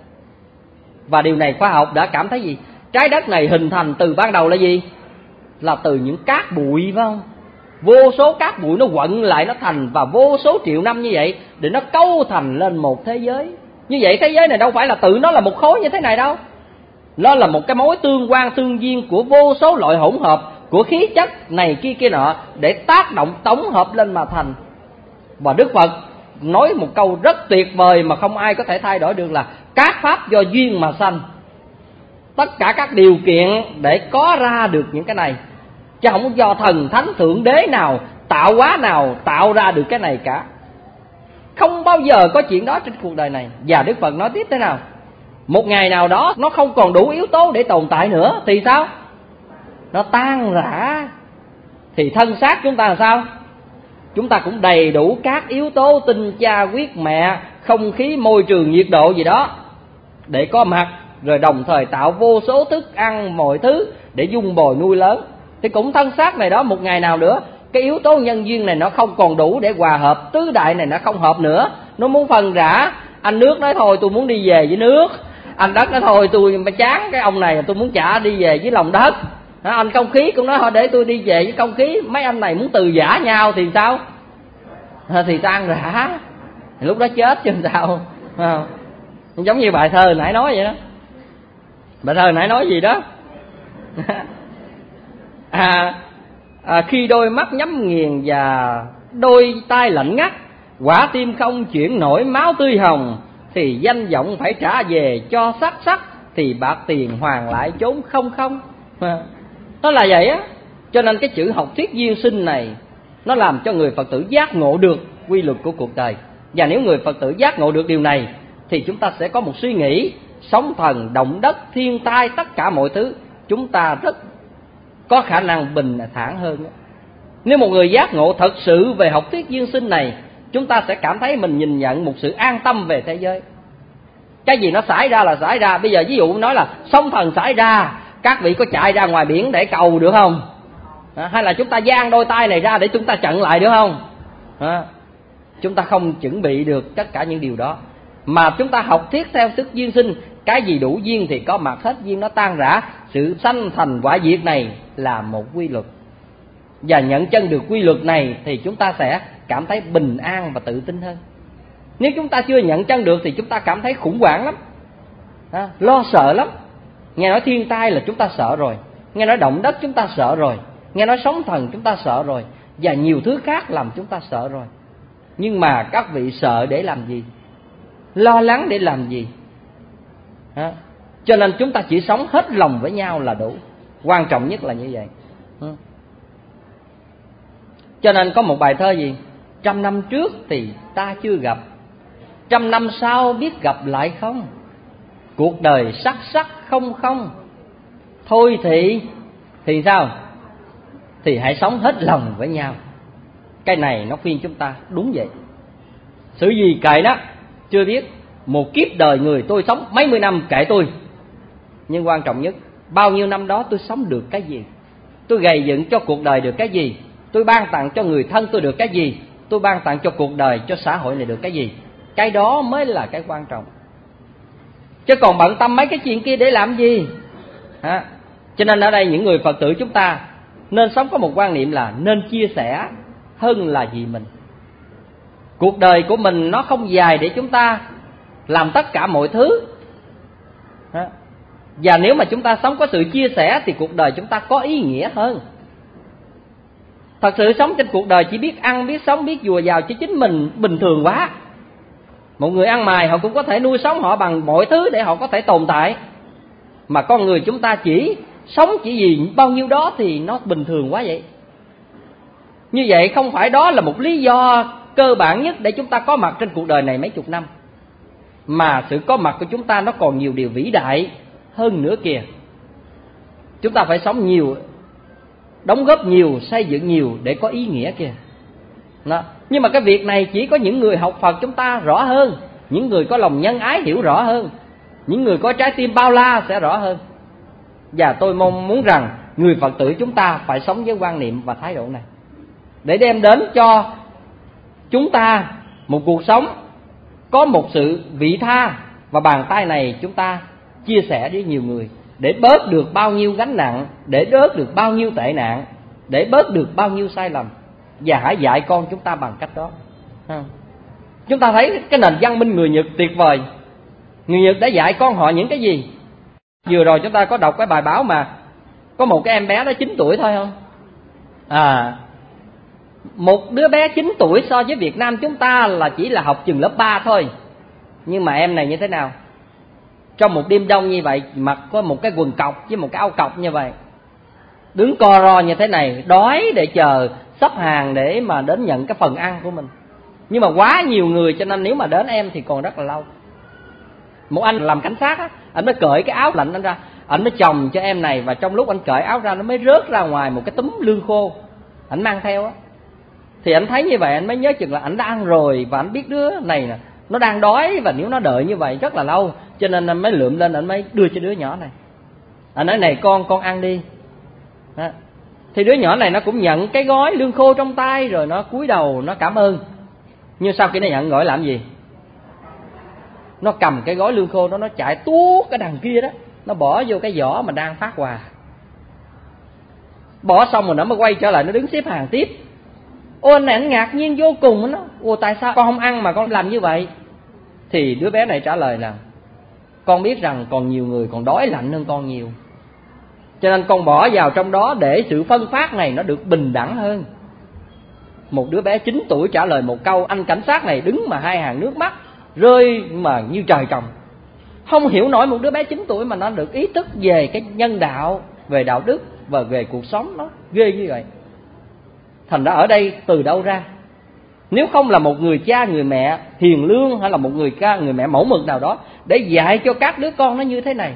Và điều này khoa học đã cảm thấy gì? Trái đất này hình thành từ ban đầu là gì? Là từ những cát bụi, phải không? Vô số cát bụi nó quận lại nó thành, và vô số triệu năm như vậy để nó cấu thành lên một thế giới. Như vậy thế giới này đâu phải là tự nó là một khối như thế này đâu. Nó là một cái mối tương quan tương duyên của vô số loại hỗn hợp của khí chất này kia kia nọ để tác động tổng hợp lên mà thành. Và Đức Phật nói một câu rất tuyệt vời mà không ai có thể thay đổi được là các pháp do duyên mà sanh. Tất cả các điều kiện để có ra được những cái này, chứ không do thần thánh thượng đế nào, tạo hóa nào tạo ra được cái này cả. Không bao giờ có chuyện đó trên cuộc đời này. Và Đức Phật nói tiếp thế nào? Một ngày nào đó nó không còn đủ yếu tố để tồn tại nữa thì sao? Nó tan rã. Thì thân xác chúng ta là sao? Chúng ta cũng đầy đủ các yếu tố tinh cha huyết mẹ, không khí, môi trường, nhiệt độ gì đó để có mặt, rồi đồng thời tạo vô số thức ăn mọi thứ để dung bồi nuôi lớn. Thì cũng thân xác này đó, một ngày nào nữa cái yếu tố nhân duyên này nó không còn đủ để hòa hợp, tứ đại này nó không hợp nữa, nó muốn phân rã. Anh nước nói thôi tôi muốn đi về với nước, anh đất nói thôi tôi chán cái ông này, tôi muốn trả đi về với lòng đất. Anh không khí cũng nói thôi để tôi đi về với không khí. Mấy anh này muốn từ giã nhau thì sao? Thì tan rã, lúc đó chết chứ sao? Không? Giống như bài thơ nãy nói vậy đó. Bài thơ nãy nói gì đó? à, à, khi đôi mắt nhắm nghiền và đôi tay lạnh ngắt, quả tim không chuyển nổi máu tươi hồng, thì danh vọng phải trả về cho sắc sắc, thì bạc tiền hoàn lại trốn không không. Nó là vậy á. Cho nên cái chữ học thuyết duyên sinh này nó làm cho người Phật tử giác ngộ được quy luật của cuộc đời. Và nếu người Phật tử giác ngộ được điều này thì chúng ta sẽ có một suy nghĩ sóng thần, động đất, thiên tai, tất cả mọi thứ chúng ta rất có khả năng bình thản hơn. Nếu một người giác ngộ thật sự về học thuyết duyên sinh này, chúng ta sẽ cảm thấy mình nhìn nhận một sự an tâm về thế giới. Cái gì nó xảy ra là xảy ra. Bây giờ ví dụ nói là sóng thần xảy ra, các vị có chạy ra ngoài biển để cầu được không? À, hay là chúng ta giang đôi tay này ra để chúng ta chặn lại được không? À, chúng ta không chuẩn bị được tất cả những điều đó. Mà chúng ta học thuyết theo thức duyên sinh, cái gì đủ duyên thì có mặt, hết duyên nó tan rã. Sự sanh thành quả diệt này là một quy luật. Và nhận chân được quy luật này thì chúng ta sẽ cảm thấy bình an và tự tin hơn. Nếu chúng ta chưa nhận chân được thì chúng ta cảm thấy khủng hoảng lắm, à, lo sợ lắm. Nghe nói thiên tai là chúng ta sợ rồi, nghe nói động đất chúng ta sợ rồi, nghe nói sóng thần chúng ta sợ rồi, và nhiều thứ khác làm chúng ta sợ rồi. Nhưng mà các vị sợ để làm gì? Lo lắng để làm gì? À, cho nên chúng ta chỉ sống hết lòng với nhau là đủ. Quan trọng nhất là như vậy. À. Cho nên có một bài thơ gì? Trăm năm trước thì ta chưa gặp, trăm năm sau biết gặp lại không? Cuộc đời sắc sắc không không. Thôi thì Thì sao? Thì hãy sống hết lòng với nhau. Cái này nó khuyên chúng ta đúng vậy. Sự gì kệ đó, chưa biết. Một kiếp đời người tôi sống mấy mươi năm kệ tôi. Nhưng quan trọng nhất, bao nhiêu năm đó tôi sống được cái gì? Tôi gầy dựng cho cuộc đời được cái gì? Tôi ban tặng cho người thân tôi được cái gì? Tôi ban tặng cho cuộc đời, cho xã hội này được cái gì? Cái đó mới là cái quan trọng. Chứ còn bận tâm mấy cái chuyện kia để làm gì? À, cho nên ở đây những người Phật tử chúng ta nên sống có một quan niệm là nên chia sẻ hơn là vì mình. Cuộc đời của mình nó không dài để chúng ta làm tất cả mọi thứ. À, và nếu mà chúng ta sống có sự chia sẻ thì cuộc đời chúng ta có ý nghĩa hơn. Thật sự sống trên cuộc đời chỉ biết ăn, biết sống, biết dùa vào cho chính mình bình thường quá. Một người ăn mày họ cũng có thể nuôi sống họ bằng mọi thứ để họ có thể tồn tại. Mà con người chúng ta chỉ sống chỉ vì bao nhiêu đó thì nó bình thường quá vậy. Như vậy không phải đó là một lý do cơ bản nhất để chúng ta có mặt trên cuộc đời này mấy chục năm. Mà sự có mặt của chúng ta nó còn nhiều điều vĩ đại hơn nữa kìa. Chúng ta phải sống nhiều, đóng góp nhiều, xây dựng nhiều để có ý nghĩa kìa. Đó. Nhưng mà cái việc này chỉ có những người học Phật chúng ta rõ hơn, những người có lòng nhân ái hiểu rõ hơn, những người có trái tim bao la sẽ rõ hơn. Và tôi mong muốn rằng người Phật tử chúng ta phải sống với quan niệm và thái độ này, để đem đến cho chúng ta một cuộc sống có một sự vị tha. Và bàn tay này chúng ta chia sẻ với nhiều người, để bớt được bao nhiêu gánh nặng, để bớt được bao nhiêu tệ nạn, để bớt được bao nhiêu sai lầm. Và hãy dạy con chúng ta bằng cách đó. Chúng ta thấy cái nền văn minh người Nhật tuyệt vời. Người Nhật đã dạy con họ những cái gì? Vừa rồi chúng ta có đọc cái bài báo mà có một cái em bé đó chín tuổi thôi không? À, một đứa bé chín tuổi so với Việt Nam chúng ta là chỉ là học chừng lớp ba thôi. Nhưng mà em này như thế nào? Trong một đêm đông như vậy, mặc có một cái quần cọc với một cái áo cọc như vậy, đứng co ro như thế này, đói để chờ sắp hàng để mà đến nhận cái phần ăn của mình. Nhưng mà quá nhiều người cho nên nếu mà đến em thì còn rất là lâu. Một anh làm cảnh sát á, anh mới cởi cái áo lạnh anh ra, anh mới chồng cho em này, và trong lúc anh cởi áo ra nó mới rớt ra ngoài một cái túm lương khô anh mang theo á. Thì anh thấy như vậy anh mới nhớ chừng là anh đã ăn rồi, và anh biết đứa này nè nó đang đói, và nếu nó đợi như vậy rất là lâu, cho nên anh mới lượm lên anh mới đưa cho đứa nhỏ này. Anh nói này con, con ăn đi. Đó. Thì đứa nhỏ này nó cũng nhận cái gói lương khô trong tay, rồi nó cúi đầu nó cảm ơn. Nhưng sau khi nó nhận gọi làm gì? Nó cầm cái gói lương khô đó, nó chạy tuốt cái đằng kia đó, nó bỏ vô cái giỏ mà đang phát quà. Bỏ xong rồi nó mới quay trở lại, nó đứng xếp hàng tiếp. Ô anh này anh ngạc nhiên vô cùng. Nó ô tại sao con không ăn mà con làm như vậy? Thì đứa bé này trả lời là con biết rằng còn nhiều người còn đói lạnh hơn con nhiều, cho nên con bỏ vào trong đó để sự phân phát này nó được bình đẳng hơn. Một đứa bé chín tuổi trả lời một câu, anh cảnh sát này đứng mà hai hàng nước mắt. rơi mà như trời trồng. Không hiểu nổi một đứa bé chín tuổi mà nó được ý thức về cái nhân đạo, về đạo đức và về cuộc sống, nó ghê như vậy. Thành ra ở đây từ đâu ra? Nếu không là một người cha, người mẹ hiền lương, hay là một người cha, người mẹ mẫu mực nào đó để dạy cho các đứa con nó như thế này,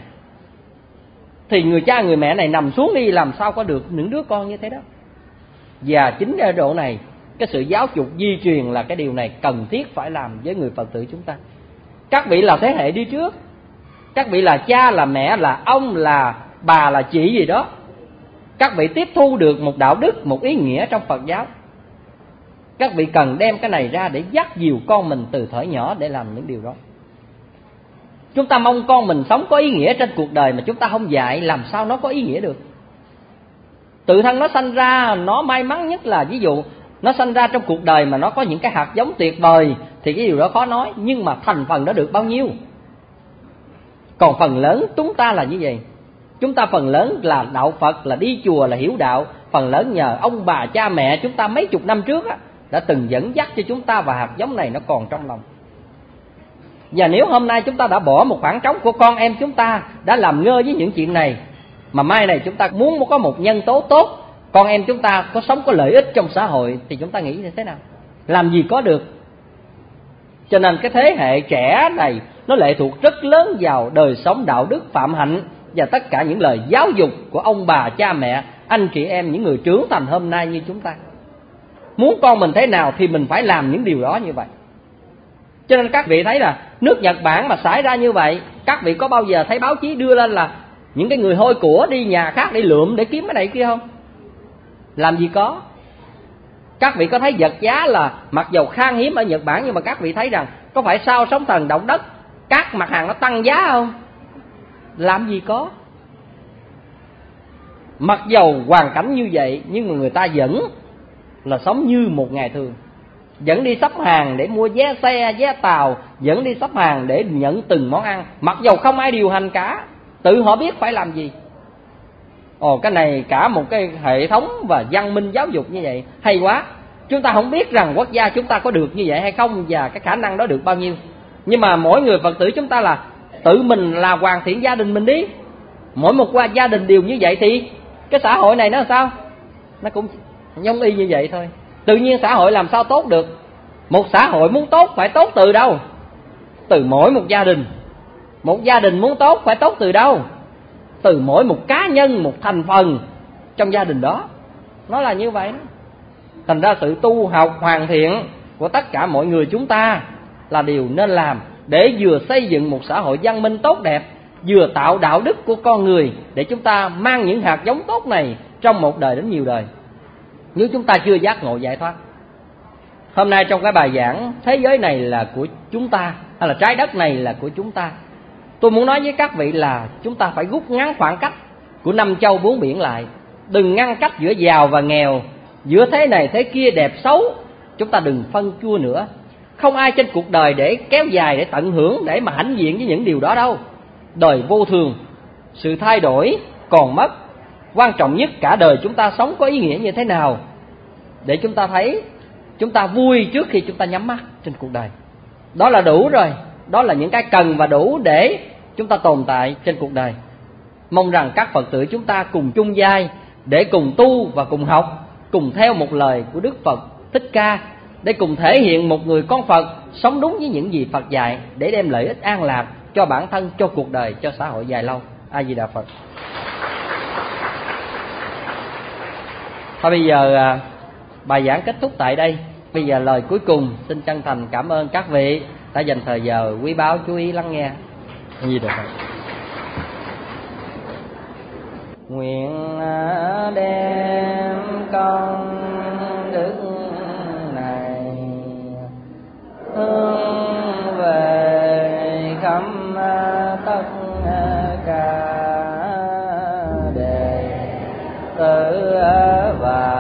thì người cha, người mẹ này nằm xuống đi, làm sao có được những đứa con như thế đó. Và chính ở độ này, cái sự giáo dục di truyền là cái điều này cần thiết phải làm với người Phật tử chúng ta. Các vị là thế hệ đi trước, các vị là cha, là mẹ, là ông, là bà, là chị gì đó, các vị tiếp thu được một đạo đức, một ý nghĩa trong Phật giáo. Các vị cần đem cái này ra để dắt dìu con mình từ thuở nhỏ để làm những điều đó. Chúng ta mong con mình sống có ý nghĩa trên cuộc đời mà chúng ta không dạy, làm sao nó có ý nghĩa được? Tự thân nó sanh ra, nó may mắn nhất là ví dụ nó sanh ra trong cuộc đời mà nó có những cái hạt giống tuyệt vời thì cái điều đó khó nói, nhưng mà thành phần nó được bao nhiêu? Còn phần lớn chúng ta là như vậy. Chúng ta phần lớn là đạo Phật, là đi chùa, là hiểu đạo, phần lớn nhờ ông bà cha mẹ chúng ta mấy chục năm trước á, đã từng dẫn dắt cho chúng ta, và hạt giống này nó còn trong lòng. Và nếu hôm nay chúng ta đã bỏ một khoảng trống của con em chúng ta, đã làm ngơ với những chuyện này, mà mai này chúng ta muốn có một nhân tố tốt, con em chúng ta có sống có lợi ích trong xã hội, thì chúng ta nghĩ như thế nào? Làm gì có được. Cho nên cái thế hệ trẻ này nó lệ thuộc rất lớn vào đời sống đạo đức phạm hạnh và tất cả những lời giáo dục của ông bà, cha mẹ, anh chị em, những người trưởng thành hôm nay như chúng ta. Muốn con mình thế nào thì mình phải làm những điều đó như vậy. Cho nên các vị thấy là nước Nhật Bản mà xảy ra như vậy, các vị có bao giờ thấy báo chí đưa lên là những cái người hôi của đi nhà khác để lượm để kiếm cái này kia không? Làm gì có. Các vị có thấy vật giá là mặc dầu khan hiếm ở Nhật Bản, nhưng mà các vị thấy rằng có phải sau sóng thần động đất các mặt hàng nó tăng giá không? Làm gì có. Mặc dầu hoàn cảnh như vậy, nhưng mà người ta vẫn là sống như một ngày thường, vẫn đi shop hàng để mua vé xe, vé tàu, vẫn đi shop hàng để nhận từng món ăn, mặc dầu không ai điều hành cả, tự họ biết phải làm gì. Ồ, cái này cả một cái hệ thống và văn minh giáo dục như vậy, hay quá. Chúng ta không biết rằng quốc gia chúng ta có được như vậy hay không, và cái khả năng đó được bao nhiêu. Nhưng mà mỗi người Phật tử chúng ta là tự mình là hoàn thiện gia đình mình đi. Mỗi một gia đình đều như vậy thì cái xã hội này nó làm sao? Nó cũng giống y như vậy thôi. Tự nhiên xã hội làm sao tốt được? Một xã hội muốn tốt phải tốt từ đâu? Từ mỗi một gia đình. Một gia đình muốn tốt phải tốt từ đâu? Từ mỗi một cá nhân, một thành phần trong gia đình đó. Nó là như vậy đó. Thành ra sự tu học hoàn thiện của tất cả mọi người chúng ta là điều nên làm để vừa xây dựng một xã hội văn minh tốt đẹp, vừa tạo đạo đức của con người để chúng ta mang những hạt giống tốt này trong một đời đến nhiều đời. Nếu chúng ta chưa giác ngộ giải thoát. Hôm nay trong cái bài giảng thế giới này là của chúng ta, hay là trái đất này là của chúng ta, tôi muốn nói với các vị là chúng ta phải rút ngắn khoảng cách của năm châu bốn biển lại. Đừng ngăn cách giữa giàu và nghèo, giữa thế này thế kia, đẹp xấu. Chúng ta đừng phân chia nữa. Không ai trên cuộc đời để kéo dài, để tận hưởng, để mà hãnh diện với những điều đó đâu. Đời vô thường, sự thay đổi còn mất. Quan trọng nhất cả đời chúng ta sống có ý nghĩa như thế nào, để chúng ta thấy chúng ta vui trước khi chúng ta nhắm mắt trên cuộc đời. Đó là đủ rồi. Đó là những cái cần và đủ để chúng ta tồn tại trên cuộc đời. Mong rằng các Phật tử chúng ta cùng chung vai để cùng tu và cùng học, cùng theo một lời của Đức Phật Thích Ca, để cùng thể hiện một người con Phật sống đúng với những gì Phật dạy, để đem lợi ích an lạc cho bản thân, cho cuộc đời, cho xã hội dài lâu. A Di Đà Phật. Thôi bây giờ bài giảng kết thúc tại đây. Bây giờ lời cuối cùng xin chân thành cảm ơn các vị đã dành thời giờ quý báu chú ý lắng nghe. A Di Đà Phật. Nguyện đem công đức này hướng về khắp tất cả đệ tử và